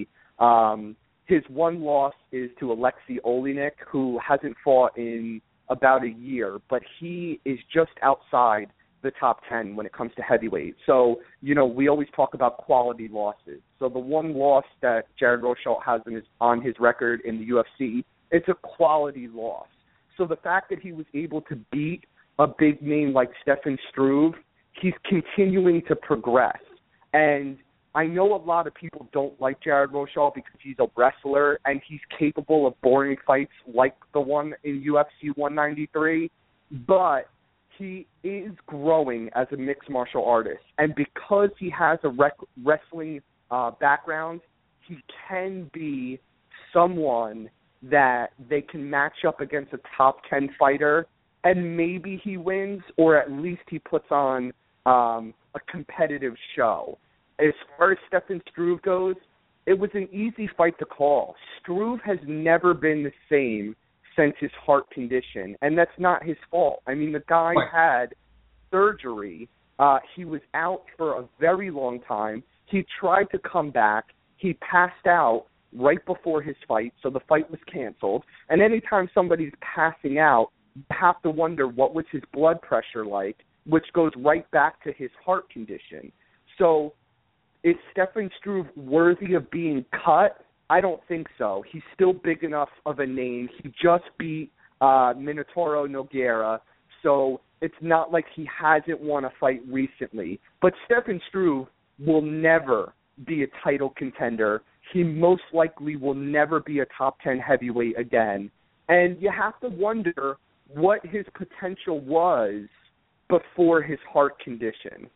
UFC. His one loss is to Alexei Oleinik, who hasn't fought in about a year, but he is just outside the top 10 when it comes to heavyweight. So, we always talk about quality losses. So the one loss that Jared Roshaw has on his record in the UFC, it's a quality loss. So the fact that he was able to beat a big name like Stephen Struve, he's continuing to progress. And I know a lot of people don't like Jared Roshaw because he's a wrestler and he's capable of boring fights like the one in UFC 193, but he is growing as a mixed martial artist. And because he has a wrestling background, he can be someone that they can match up against a top 10 fighter, and maybe he wins, or at least he puts on a competitive show. As far as Stephen Struve goes, it was an easy fight to call. Struve has never been the same since his heart condition, and that's not his fault. I mean, the guy had surgery. He was out for a very long time. He tried to come back. He passed out right before his fight, so the fight was canceled. And anytime somebody's passing out, you have to wonder what was his blood pressure like, which goes right back to his heart condition. So is Stephen Struve worthy of being cut? I don't think so. He's still big enough of a name. He just beat Minotauro Nogueira, so it's not like he hasn't won a fight recently. But Stephen Struve will never be a title contender. He most likely will never be a top 10 heavyweight again. And you have to wonder what his potential was before his heart condition.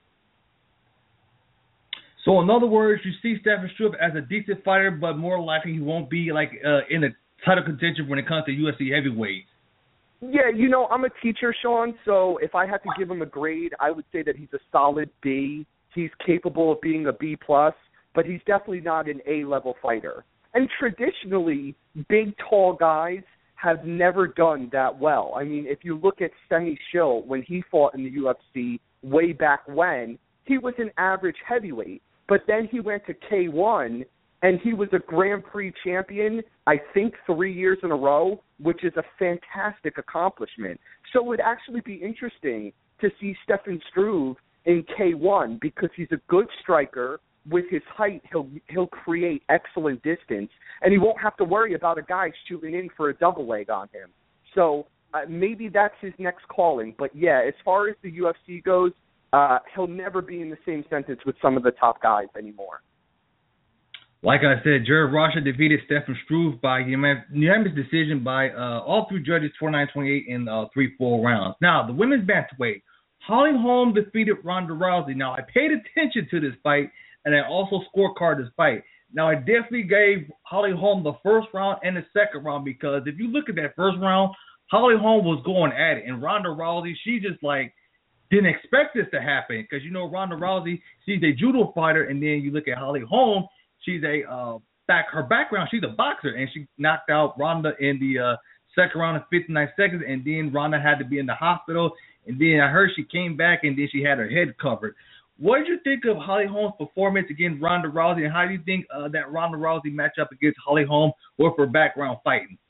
So in other words, you see Stephen Struve as a decent fighter, but more likely he won't be like in a title contention when it comes to UFC heavyweight. Yeah, I'm a teacher, Sean, so if I had to give him a grade, I would say that he's a solid B. He's capable of being a B+, but he's definitely not an A-level fighter. And traditionally, big, tall guys have never done that well. I mean, if you look at Semi Schill, when he fought in the UFC way back when, he was an average heavyweight. But then he went to K1, and he was a Grand Prix champion, I think 3 years in a row, which is a fantastic accomplishment. So it would actually be interesting to see Stephen Struve in K1 because he's a good striker. With his height, he'll create excellent distance, and he won't have to worry about a guy shooting in for a double leg on him. So maybe that's his next calling. But, yeah, as far as the UFC goes, he'll never be in the same sentence with some of the top guys anymore. Like I said, Jared Roshaw defeated Stephen Struve by unanimous decision by all three judges, 29-28 in 3-4 rounds. Now, the women's bantamweight, Holly Holm defeated Ronda Rousey. Now, I paid attention to this fight, and I also scorecard this fight. Now, I definitely gave Holly Holm the first round and the second round because if you look at that first round, Holly Holm was going at it, and Ronda Rousey, she just didn't expect this to happen because, Ronda Rousey, she's a judo fighter, and then you look at Holly Holm, she's her background, she's a boxer, and she knocked out Ronda in the second round in 59 seconds, and then Ronda had to be in the hospital, and then I heard she came back, and then she had her head covered. what did you think of Holly Holm's performance against Ronda Rousey, and how do you think that Ronda Rousey matchup against Holly Holm with her background fighting?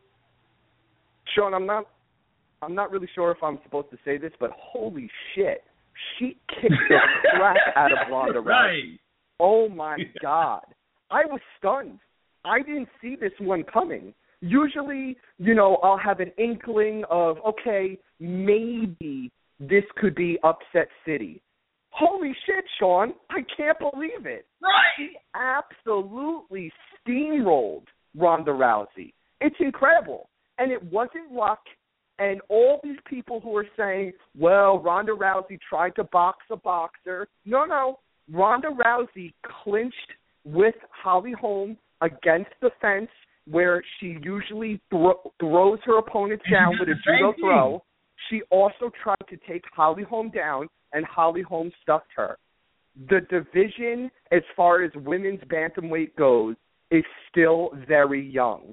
Sean, I'm not really sure if I'm supposed to say this, but holy shit, she kicked the crap out of Ronda Rousey. Right. Oh my God, I was stunned. I didn't see this one coming. Usually, I'll have an inkling of, okay, maybe this could be upset city. Holy shit, Sean, I can't believe it. Right. She absolutely steamrolled Ronda Rousey. It's incredible. And it wasn't luck. And all these people who are saying, well, Ronda Rousey tried to box a boxer. No. Ronda Rousey clinched with Holly Holm against the fence, where she usually throws her opponents down with a judo throw. She also tried to take Holly Holm down, and Holly Holm stuffed her. The division, as far as women's bantamweight goes, is still very young.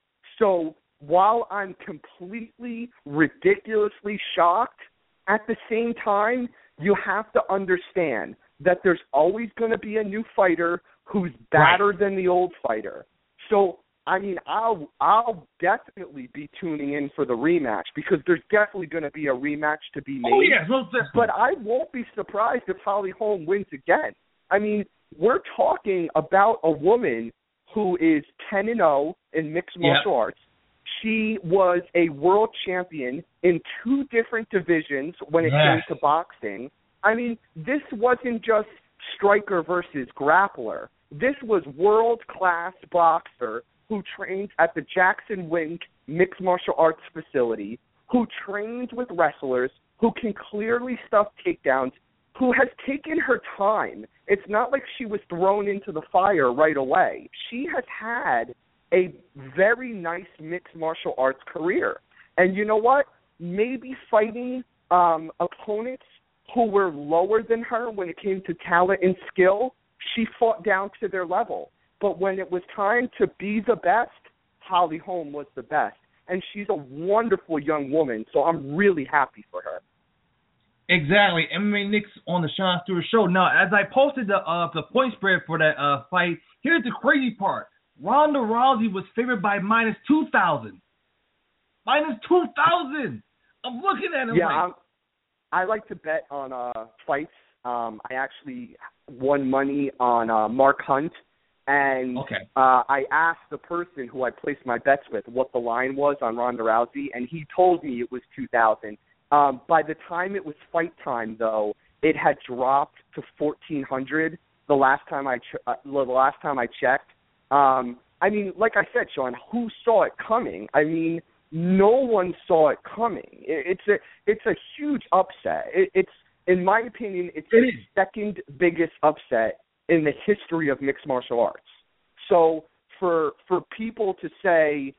So while I'm completely, ridiculously shocked, at the same time, you have to understand that there's always going to be a new fighter who's better than the old fighter. So, I mean, I'll definitely be tuning in for the rematch, because there's definitely going to be a rematch to be made. Oh, yeah. But I won't be surprised if Holly Holm wins again. I mean, we're talking about a woman who is 10-0 in mixed martial arts. She was a world champion in 2 different divisions when it came to boxing. I mean, this wasn't just striker versus grappler. This was world-class boxer who trains at the Jackson Wink Mixed Martial Arts Facility, who trains with wrestlers, who can clearly stuff takedowns, who has taken her time. It's not like she was thrown into the fire right away. She has had a very nice mixed martial arts career. And you know what? Maybe fighting opponents who were lower than her when it came to talent and skill, she fought down to their level. But when it was time to be the best, Holly Holm was the best. And she's a wonderful young woman, so I'm really happy for her. Exactly. MMA Nick's on the Sean Stewart Show. Now, as I posted the point spread for that fight, here's the crazy part. Ronda Rousey was favored by minus 2,000. Minus 2,000. I'm looking at it. Yeah, I like to bet on fights. I actually won money on Mark Hunt, and I asked the person who I placed my bets with what the line was on Ronda Rousey, and he told me it was 2,000. By the time it was fight time, though, it had dropped to 1,400. The last time I checked. I mean, like I said, Sean, who saw it coming? I mean, no one saw it coming. It's a huge upset. It's in my opinion, it's the second biggest upset in the history of mixed martial arts. So for people to say,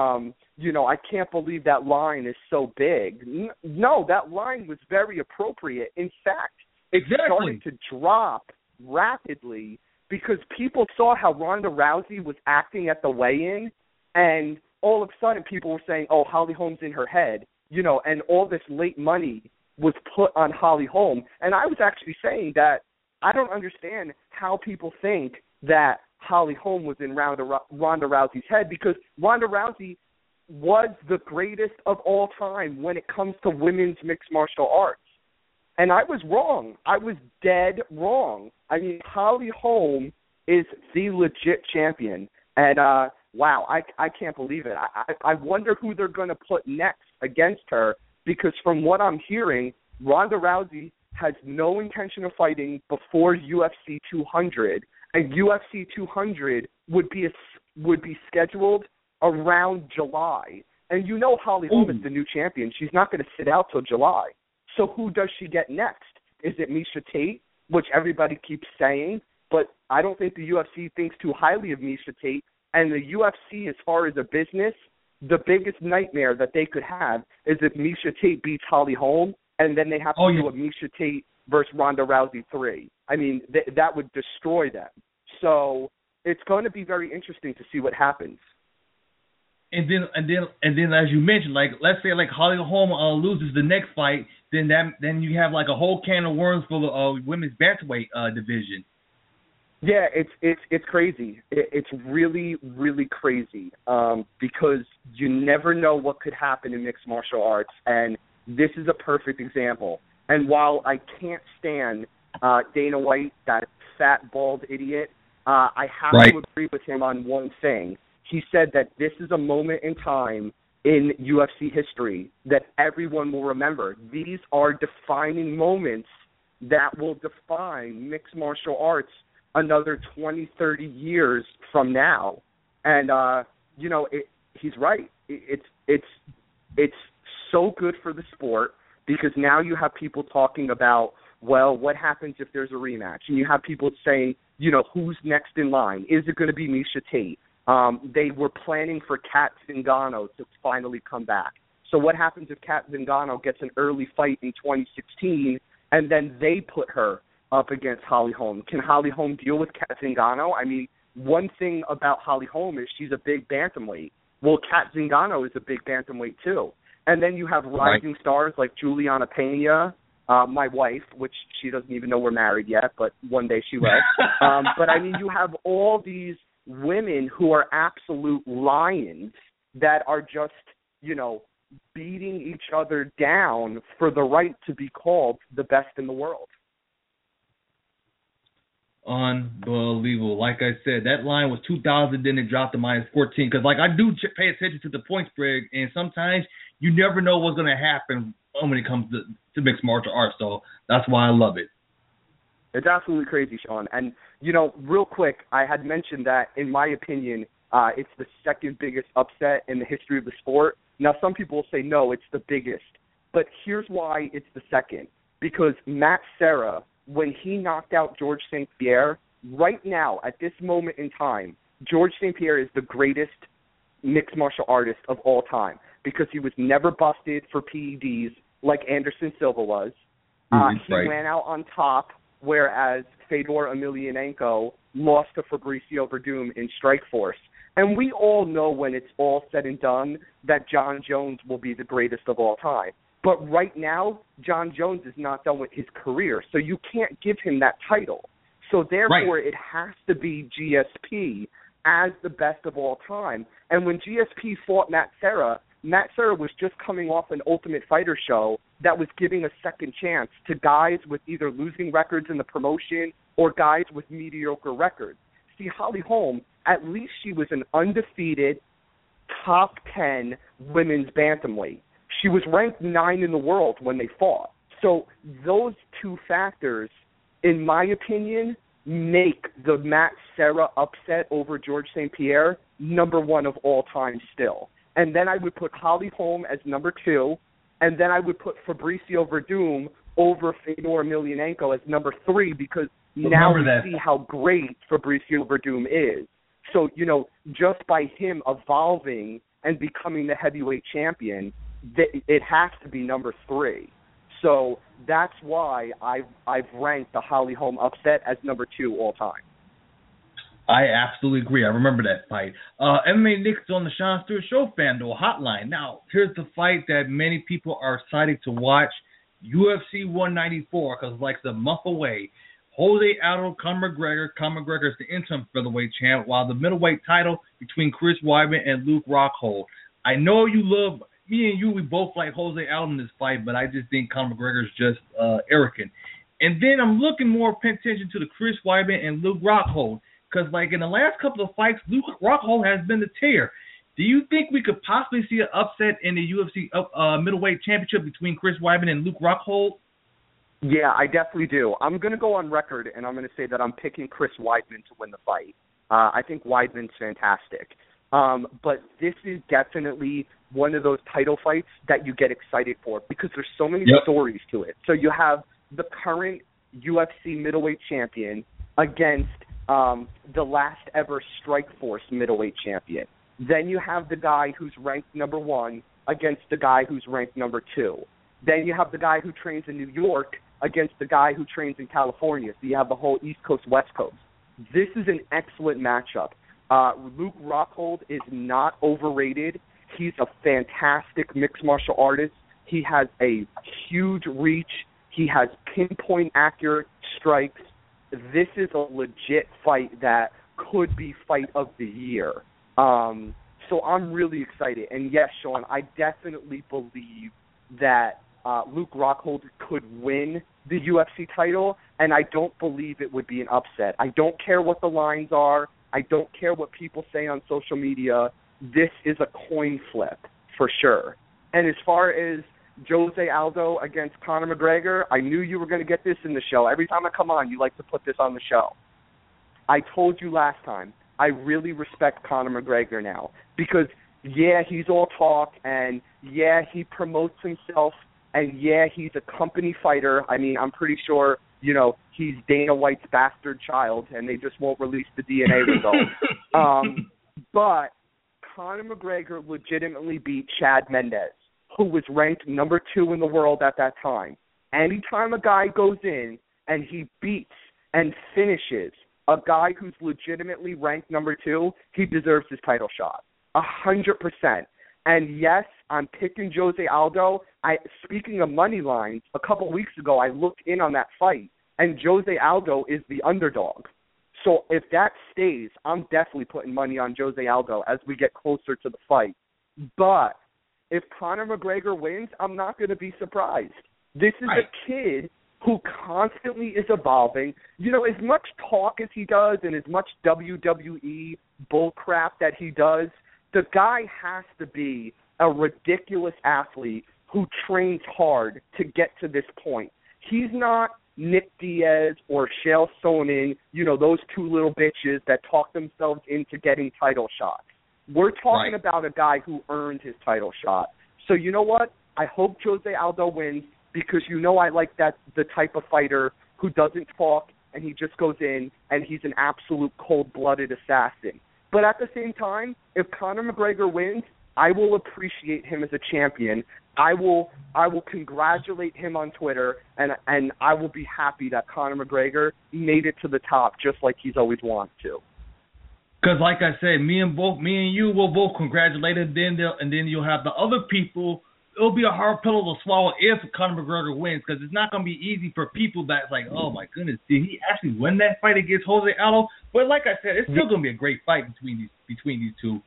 I can't believe that line is so big. No, that line was very appropriate. In fact, it started to drop rapidly because people saw how Ronda Rousey was acting at the weigh-in, and all of a sudden people were saying, oh, Holly Holm's in her head, and all this late money was put on Holly Holm. And I was actually saying that I don't understand how people think that Holly Holm was in Ronda Rousey's head, because Ronda Rousey was the greatest of all time when it comes to women's mixed martial arts. And I was wrong. I was dead wrong. I mean, Holly Holm is the legit champion. And, wow, I can't believe it. I wonder who they're going to put next against her, because from what I'm hearing, Ronda Rousey has no intention of fighting before UFC 200, and UFC 200 would be scheduled around July. And Holly Holm is the new champion. She's not going to sit out till July. So who does she get next? Is it Miesha Tate, which everybody keeps saying, but I don't think the UFC thinks too highly of Miesha Tate. And the UFC, as far as a business, the biggest nightmare that they could have is if Miesha Tate beats Holly Holm, and then they have to do a Miesha Tate versus Ronda Rousey 3. I mean, that would destroy them. So it's going to be very interesting to see what happens. And then, as you mentioned, let's say Holly Holm loses the next fight, then you have like a whole can of worms for the women's bantamweight division. Yeah, it's crazy. It's really, really crazy because you never know what could happen in mixed martial arts, and this is a perfect example. And while I can't stand Dana White, that fat, bald idiot, I have to agree with him on one thing. He said that this is a moment in time in UFC history that everyone will remember. These are defining moments that will define mixed martial arts another 20, 30 years from now. And, he's right. It's so good for the sport because now you have people talking about, well, what happens if there's a rematch? And you have people saying, who's next in line? Is it going to be Miesha Tate? They were planning for Kat Zingano to finally come back. So what happens if Kat Zingano gets an early fight in 2016 and then they put her up against Holly Holm? Can Holly Holm deal with Kat Zingano? I mean, one thing about Holly Holm is she's a big bantamweight. Well, Kat Zingano is a big bantamweight too. And then you have rising stars like Juliana Pena, my wife, which she doesn't even know we're married yet, but one day she will. But, I mean, you have all these women who are absolute lions that are just, beating each other down for the right to be called the best in the world. Unbelievable. Like I said, that line was 2,000, then it dropped to -14. Because, I do pay attention to the point spread, and sometimes you never know what's going to happen when it comes to mixed martial arts. So that's why I love it. It's absolutely crazy, Sean. And, real quick, I had mentioned that, in my opinion, it's the second biggest upset in the history of the sport. Now, some people will say, no, it's the biggest. But here's why it's the second. Because Matt Serra, when he knocked out George St. Pierre, right now, at this moment in time, George St. Pierre is the greatest mixed martial artist of all time because he was never busted for PEDs like Anderson Silva was. He went out on top, whereas Fedor Emelianenko lost to Fabricio Verdum in Strikeforce. And we all know when it's all said and done that John Jones will be the greatest of all time. But right now, John Jones is not done with his career, so you can't give him that title. So therefore, it has to be GSP as the best of all time. And when GSP fought Matt Serra was just coming off an Ultimate Fighter show that was giving a second chance to guys with either losing records in the promotion or guys with mediocre records. See, Holly Holm, at least she was an undefeated top 10 women's bantamweight. She was ranked 9 in the world when they fought. So those two factors, in my opinion, make the Matt Serra upset over George St. Pierre number 1 of all time still. And then I would put Holly Holm as number 2, and then I would put Fabricio Verdum over Fedor Emelianenko as number 3 because now we see how great Fabricio Verdum is. So, just by him evolving and becoming the heavyweight champion, it has to be number 3. So that's why I've ranked the Holly Holm upset as number 2 all time. I absolutely agree. I remember that fight. MMA Nick's on the Sean Stewart Show FanDuel Hotline. Now, here's the fight that many people are excited to watch. UFC 194, because it's like a month away. Jose Aldo, Conor McGregor. Conor McGregor is the interim featherweight champ, while the middleweight title between Chris Weidman and Luke Rockhold. I know you love, me and you, we both like Jose Aldo in this fight, but I just think Conor McGregor is just arrogant. And then I'm looking more, paying attention to the Chris Weidman and Luke Rockhold, because like in the last couple of fights, Luke Rockhold has been the tear. Do you think we could possibly see an upset in the UFC middleweight championship between Chris Weidman and Luke Rockhold? Yeah, I definitely do. I'm going to go on record, and I'm going to say that I'm picking Chris Weidman to win the fight. I think Weidman's fantastic. But this is definitely one of those title fights that you get excited for because there's so many stories to it. So you have the current UFC middleweight champion against the last ever Strikeforce middleweight champion. Then you have the guy who's ranked number 1 against the guy who's ranked number 2. Then you have the guy who trains in New York against the guy who trains in California. So you have the whole East Coast, West Coast. This is an excellent matchup. Luke Rockhold is not overrated. He's a fantastic mixed martial artist. He has a huge reach. He has pinpoint accurate strikes. This is a legit fight that could be fight of the year. So I'm really excited. And yes, Sean, I definitely believe that Luke Rockhold could win the UFC title, and I don't believe it would be an upset. I don't care what the lines are. I don't care what people say on social media. This is a coin flip for sure. And as far as Jose Aldo against Conor McGregor, I knew you were going to get this in the show. Every time I come on, you like to put this on the show. I told you last time, I really respect Conor McGregor now because, yeah, he's all talk, and, yeah, he promotes himself, and, yeah, he's a company fighter. I mean, I'm pretty sure, you know, he's Dana White's bastard child, and they just won't release the DNA results. But Conor McGregor legitimately beat Chad Mendes, who was ranked number 2 in the world at that time. Anytime a guy goes in and he beats and finishes a guy who's legitimately ranked number 2, he deserves his title shot, 100%. And yes, I'm picking Jose Aldo. Speaking of money lines, a couple of weeks ago I looked in on that fight, and Jose Aldo is the underdog. So if that stays, I'm definitely putting money on Jose Aldo as we get closer to the fight. But if Conor McGregor wins, I'm not going to be surprised. This is a kid who constantly is evolving. You know, as much talk as he does and as much WWE bullcrap that he does, the guy has to be a ridiculous athlete who trains hard to get to this point. He's not Nick Diaz or Chael Sonnen, you know, those two little bitches that talk themselves into getting title shots. We're talking about a guy who earned his title shot. So you know what? I hope Jose Aldo wins because you know I like that the type of fighter who doesn't talk and he just goes in and he's an absolute cold-blooded assassin. But at the same time, if Conor McGregor wins, I will appreciate him as a champion. I will congratulate him on Twitter, and I will be happy that Conor McGregor made it to the top just like he's always wanted to. Because, like I said, me and you will both congratulate him, and then you'll have the other people. It'll be a hard pill to swallow if Conor McGregor wins, because it's not going to be easy for people that's like, oh my goodness, did he actually win that fight against Jose Aldo? But like I said, it's still going to be a great fight between these two.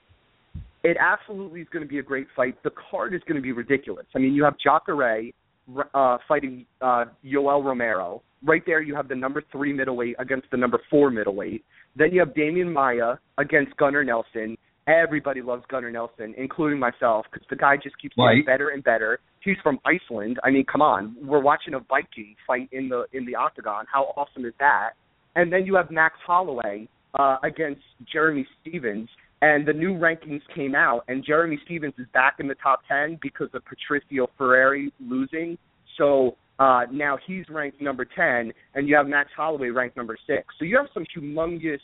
It absolutely is going to be a great fight. The card is going to be ridiculous. I mean, you have Jacare fighting Yoel Romero. Right there you have the number 3 middleweight against the number 4 middleweight. Then you have Damian Maia against Gunnar Nelson. Everybody loves Gunnar Nelson, including myself, because the guy just keeps getting better and better. He's from Iceland. I mean, come on. We're watching a Viking fight in the octagon. How awesome is that? And then you have Max Holloway against Jeremy Stevens. And the new rankings came out, and Jeremy Stevens is back in the top 10 because of Patricio Freire losing. So now he's ranked number 10, and you have Max Holloway ranked number 6. So you have some humongous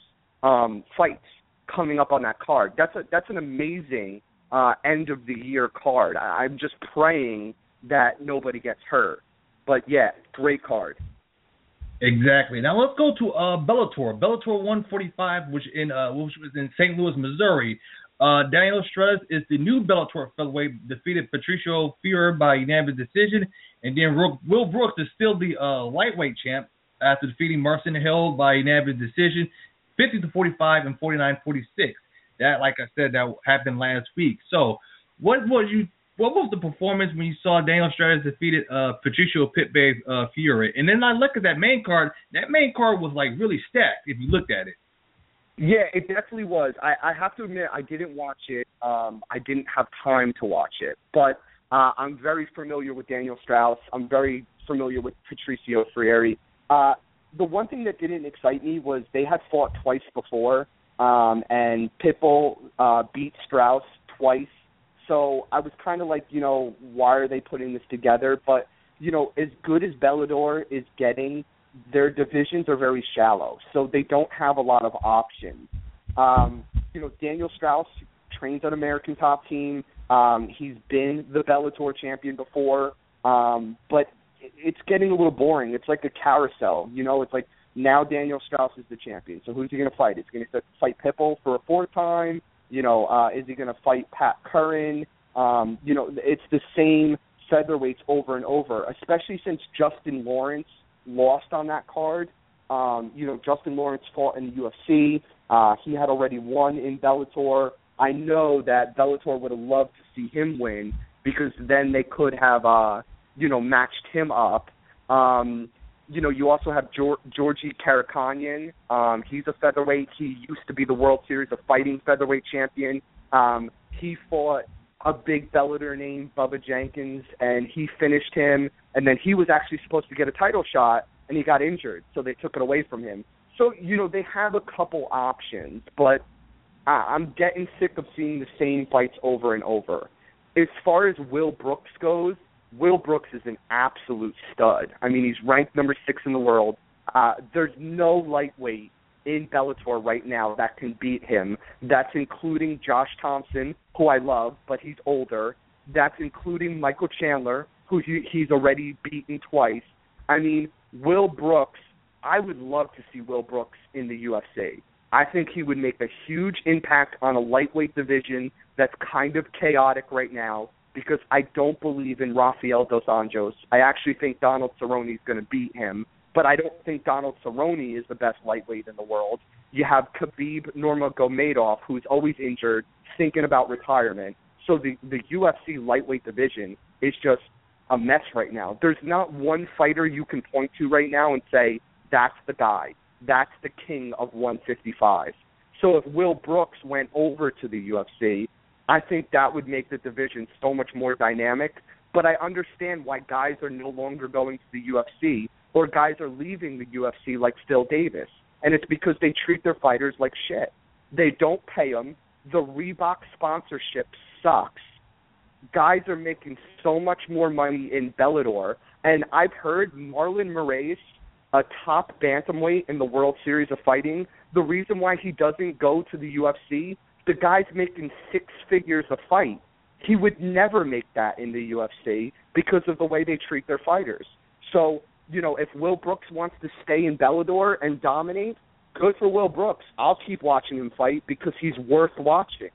fights coming up on that card. That's an amazing end of the year card. I'm just praying that nobody gets hurt. But yeah, great card. Exactly. Now let's go to Bellator 145, which was in St. Louis, Missouri. Daniel Straus is the new Bellator featherweight, defeated Patricio Freire by unanimous decision, and then Will Brooks is still the lightweight champ after defeating Marcin Hill by unanimous decision, 50-45 and 49-46. That, like I said, that happened last week. So, what was the performance when you saw Daniel Straus defeated Patricio Pitbull Freire? And then I look at that main card. That main card was like really stacked if you looked at it. Yeah, it definitely was. I have to admit, I didn't watch it. I didn't have time to watch it. But I'm very familiar with Daniel Straus. I'm very familiar with Patricio Freire. The one thing that didn't excite me was they had fought twice before, and Pitbull beat Straus twice. So I was kind of like, you know, why are they putting this together? But, you know, as good as Bellator is getting, their divisions are very shallow, so they don't have a lot of options. You know, Daniel Straus trains on American Top Team. He's been the Bellator champion before, but it's getting a little boring. It's like a carousel. You know, it's like now Daniel Straus is the champion. So who's he going to fight? Is he going to fight Pitbull for a 4th time? You know, is he going to fight Pat Curran? You know, it's the same featherweights over and over, especially since Justin Lawrence lost on that card. Justin Lawrence fought in the UFC. He had already won in Bellator. I know that Bellator would have loved to see him win because then they could have, matched him up. You also have Georgi Karakanyan. He's a featherweight. He used to be the World Series of Fighting featherweight champion. He fought a big Bellator named Bubba Jenkins, and he finished him. And then he was actually supposed to get a title shot, and he got injured, so they took it away from him. So, they have a couple options, but I'm getting sick of seeing the same fights over and over. As far as Will Brooks goes, Will Brooks is an absolute stud. I mean, he's ranked number 6 in the world. There's no lightweight in Bellator right now that can beat him. That's including Josh Thompson, who I love, but he's older. That's including Michael Chandler, who he's already beaten twice. I mean, Will Brooks, I would love to see Will Brooks in the UFC. I think he would make a huge impact on a lightweight division that's kind of chaotic right now because I don't believe in Rafael Dos Anjos. I actually think Donald Cerrone is going to beat him, but I don't think Donald Cerrone is the best lightweight in the world. You have Khabib Nurmagomedov, who's always injured, thinking about retirement. So the UFC lightweight division is just a mess right now. There's not one fighter you can point to right now and say, that's the guy. That's the king of 155. So if Will Brooks went over to the UFC, I think that would make the division so much more dynamic. But I understand why guys are no longer going to the UFC or guys are leaving the UFC like Phil Davis. And it's because they treat their fighters like shit. They don't pay them. The Reebok sponsorship sucks. Guys are making so much more money in Bellator. And I've heard Marlon Moraes, a top bantamweight in the World Series of Fighting, the reason why he doesn't go to the UFC, the guy's making 6 figures a fight. He would never make that in the UFC because of the way they treat their fighters. So, if Will Brooks wants to stay in Bellator and dominate, good for Will Brooks. I'll keep watching him fight because he's worth watching.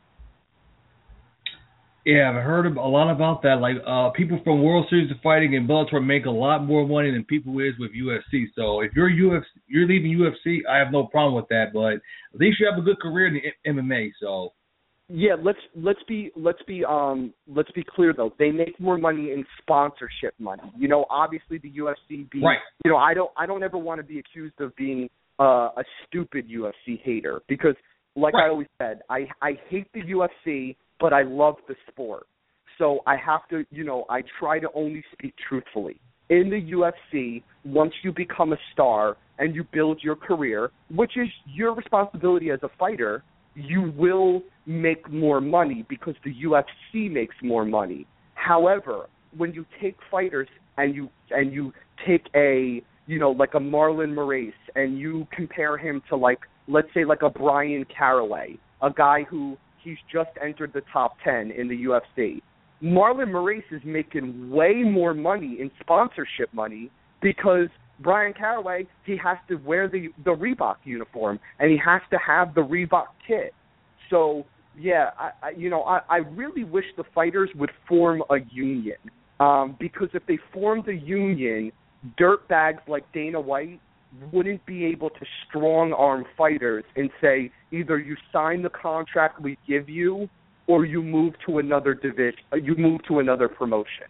Yeah, I've heard a lot about that. Like, people from World Series of Fighting and Bellator make a lot more money than people is with UFC. So if you're leaving UFC, I have no problem with that. But at least you have a good career in the MMA. So yeah, let's be clear though. They make more money in sponsorship money. Obviously the UFC being right. I don't ever want to be accused of being a stupid UFC hater because, like right. I always said, I hate the UFC. But I love the sport. So I have to, I try to only speak truthfully. In the UFC, once you become a star and you build your career, which is your responsibility as a fighter, you will make more money because the UFC makes more money. However, when you take fighters and you take a, like a Marlon Moraes and you compare him to let's say a Brian Caraway, a guy who he's just entered the top 10 in the UFC. Marlon Moraes is making way more money in sponsorship money because Brian Caraway, he has to wear the Reebok uniform and he has to have the Reebok kit. So, yeah, I really wish the fighters would form a union because if they formed a union, dirtbags like Dana White wouldn't be able to strong-arm fighters and say either you sign the contract we give you or you move to another division, you move to another promotion.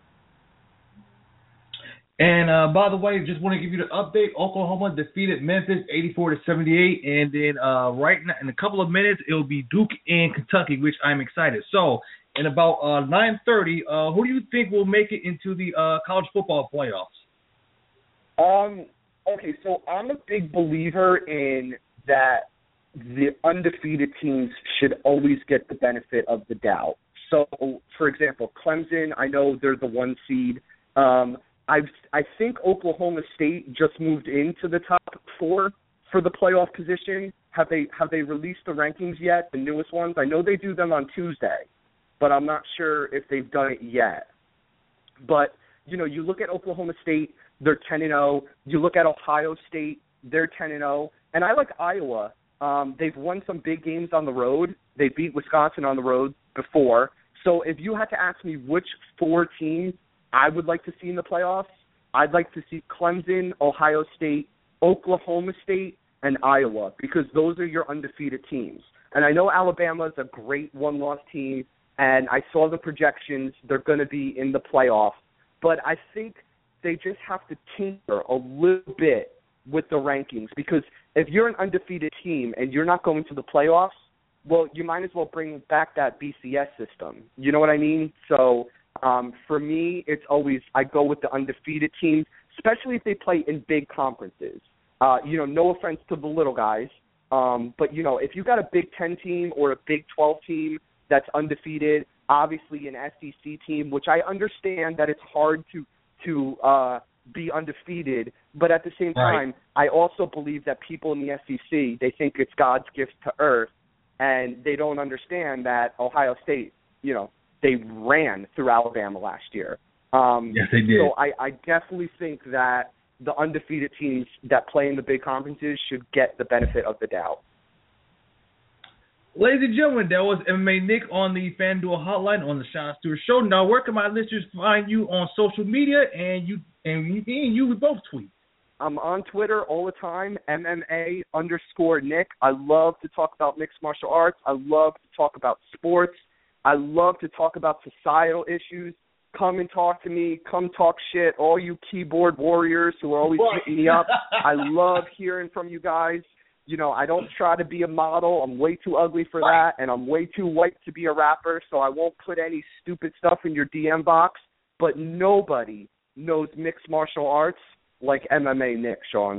And by the way, just want to give you the update. Oklahoma defeated Memphis 84-78, and then right now in a couple of minutes it'll be Duke and Kentucky, which I'm excited. So in about 9:30, who do you think will make it into the college football playoffs? Okay, so I'm a big believer in that the undefeated teams should always get the benefit of the doubt. So, for example, Clemson, I know they're the 1 seed. I think Oklahoma State just moved into the top 4 for the playoff position. Have they released the rankings yet, the newest ones? I know they do them on Tuesday, but I'm not sure if they've done it yet. But, you look at Oklahoma State, they're 10-0. You look at Ohio State, they're 10-0. And I like Iowa. They've won some big games on the road. They beat Wisconsin on the road before. So if you had to ask me which 4 teams I would like to see in the playoffs, I'd like to see Clemson, Ohio State, Oklahoma State, and Iowa, because those are your undefeated teams. And I know Alabama is a great one-loss team, and I saw the projections. They're going to be in the playoff. But I think they just have to tinker a little bit with the rankings, because if you're an undefeated team and you're not going to the playoffs, well, you might as well bring back that BCS system. You know what I mean? So for me, it's always I go with the undefeated teams, especially if they play in big conferences. No offense to the little guys, but, if you got a Big Ten team or a Big 12 team that's undefeated, obviously an SEC team, which I understand that it's hard to be undefeated, but at the same time, I also believe that people in the SEC, they think it's God's gift to earth, and they don't understand that Ohio State, they ran through Alabama last year. Yes, they did. So I definitely think that the undefeated teams that play in the big conferences should get the benefit of the doubt. Ladies and gentlemen, that was MMA Nick on the FanDuel Hotline on the Sean Stewart Show. Now, where can my listeners find you on social media? And you both tweet. I'm on Twitter all the time, MMA_Nick. I love to talk about mixed martial arts. I love to talk about sports. I love to talk about societal issues. Come and talk to me. Come talk shit. All you keyboard warriors who are always hitting me up. I love hearing from you guys. I don't try to be a model. I'm way too ugly for that, and I'm way too white to be a rapper, so I won't put any stupid stuff in your DM box. But nobody knows mixed martial arts like MMA Nick, Sean.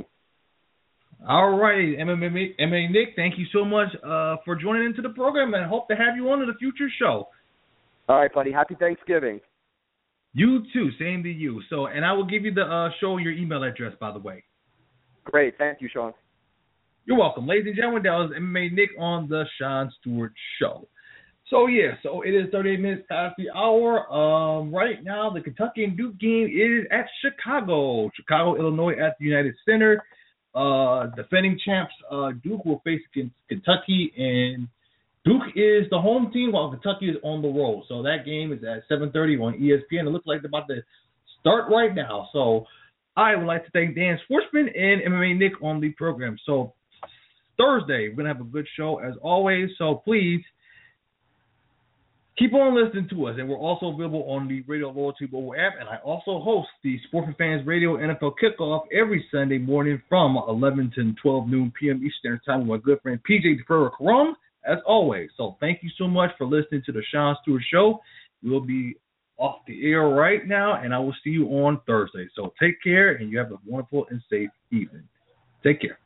All right, MMA Nick, thank you so much for joining into the program, and I hope to have you on in a future show. All right, buddy. Happy Thanksgiving. You too. Same to you. So, and I will give you the show your email address, by the way. Great. Thank you, Sean. You're welcome. Ladies and gentlemen, that was MMA Nick on the Sean Stewart Show. So it is 38 minutes past the hour. Right now, the Kentucky and Duke game is at Chicago, Illinois at the United Center. Defending champs Duke will face Kentucky, and Duke is the home team while Kentucky is on the road. So that game is at 7:30 on ESPN. It looks like they're about to start right now. So I would like to thank Dan Schwartzman and MMA Nick on the program. So Thursday, we're going to have a good show as always. So please keep on listening to us. And we're also available on the Radio Loyalty mobile app. And I also host the Sport for Fans Radio NFL Kickoff every Sunday morning from 11 to 12 noon p.m. Eastern Time with my good friend PJ DeFerro-Karam, as always. So thank you so much for listening to the Sean Stewart Show. We'll be off the air right now, and I will see you on Thursday. So take care, and you have a wonderful and safe evening. Take care.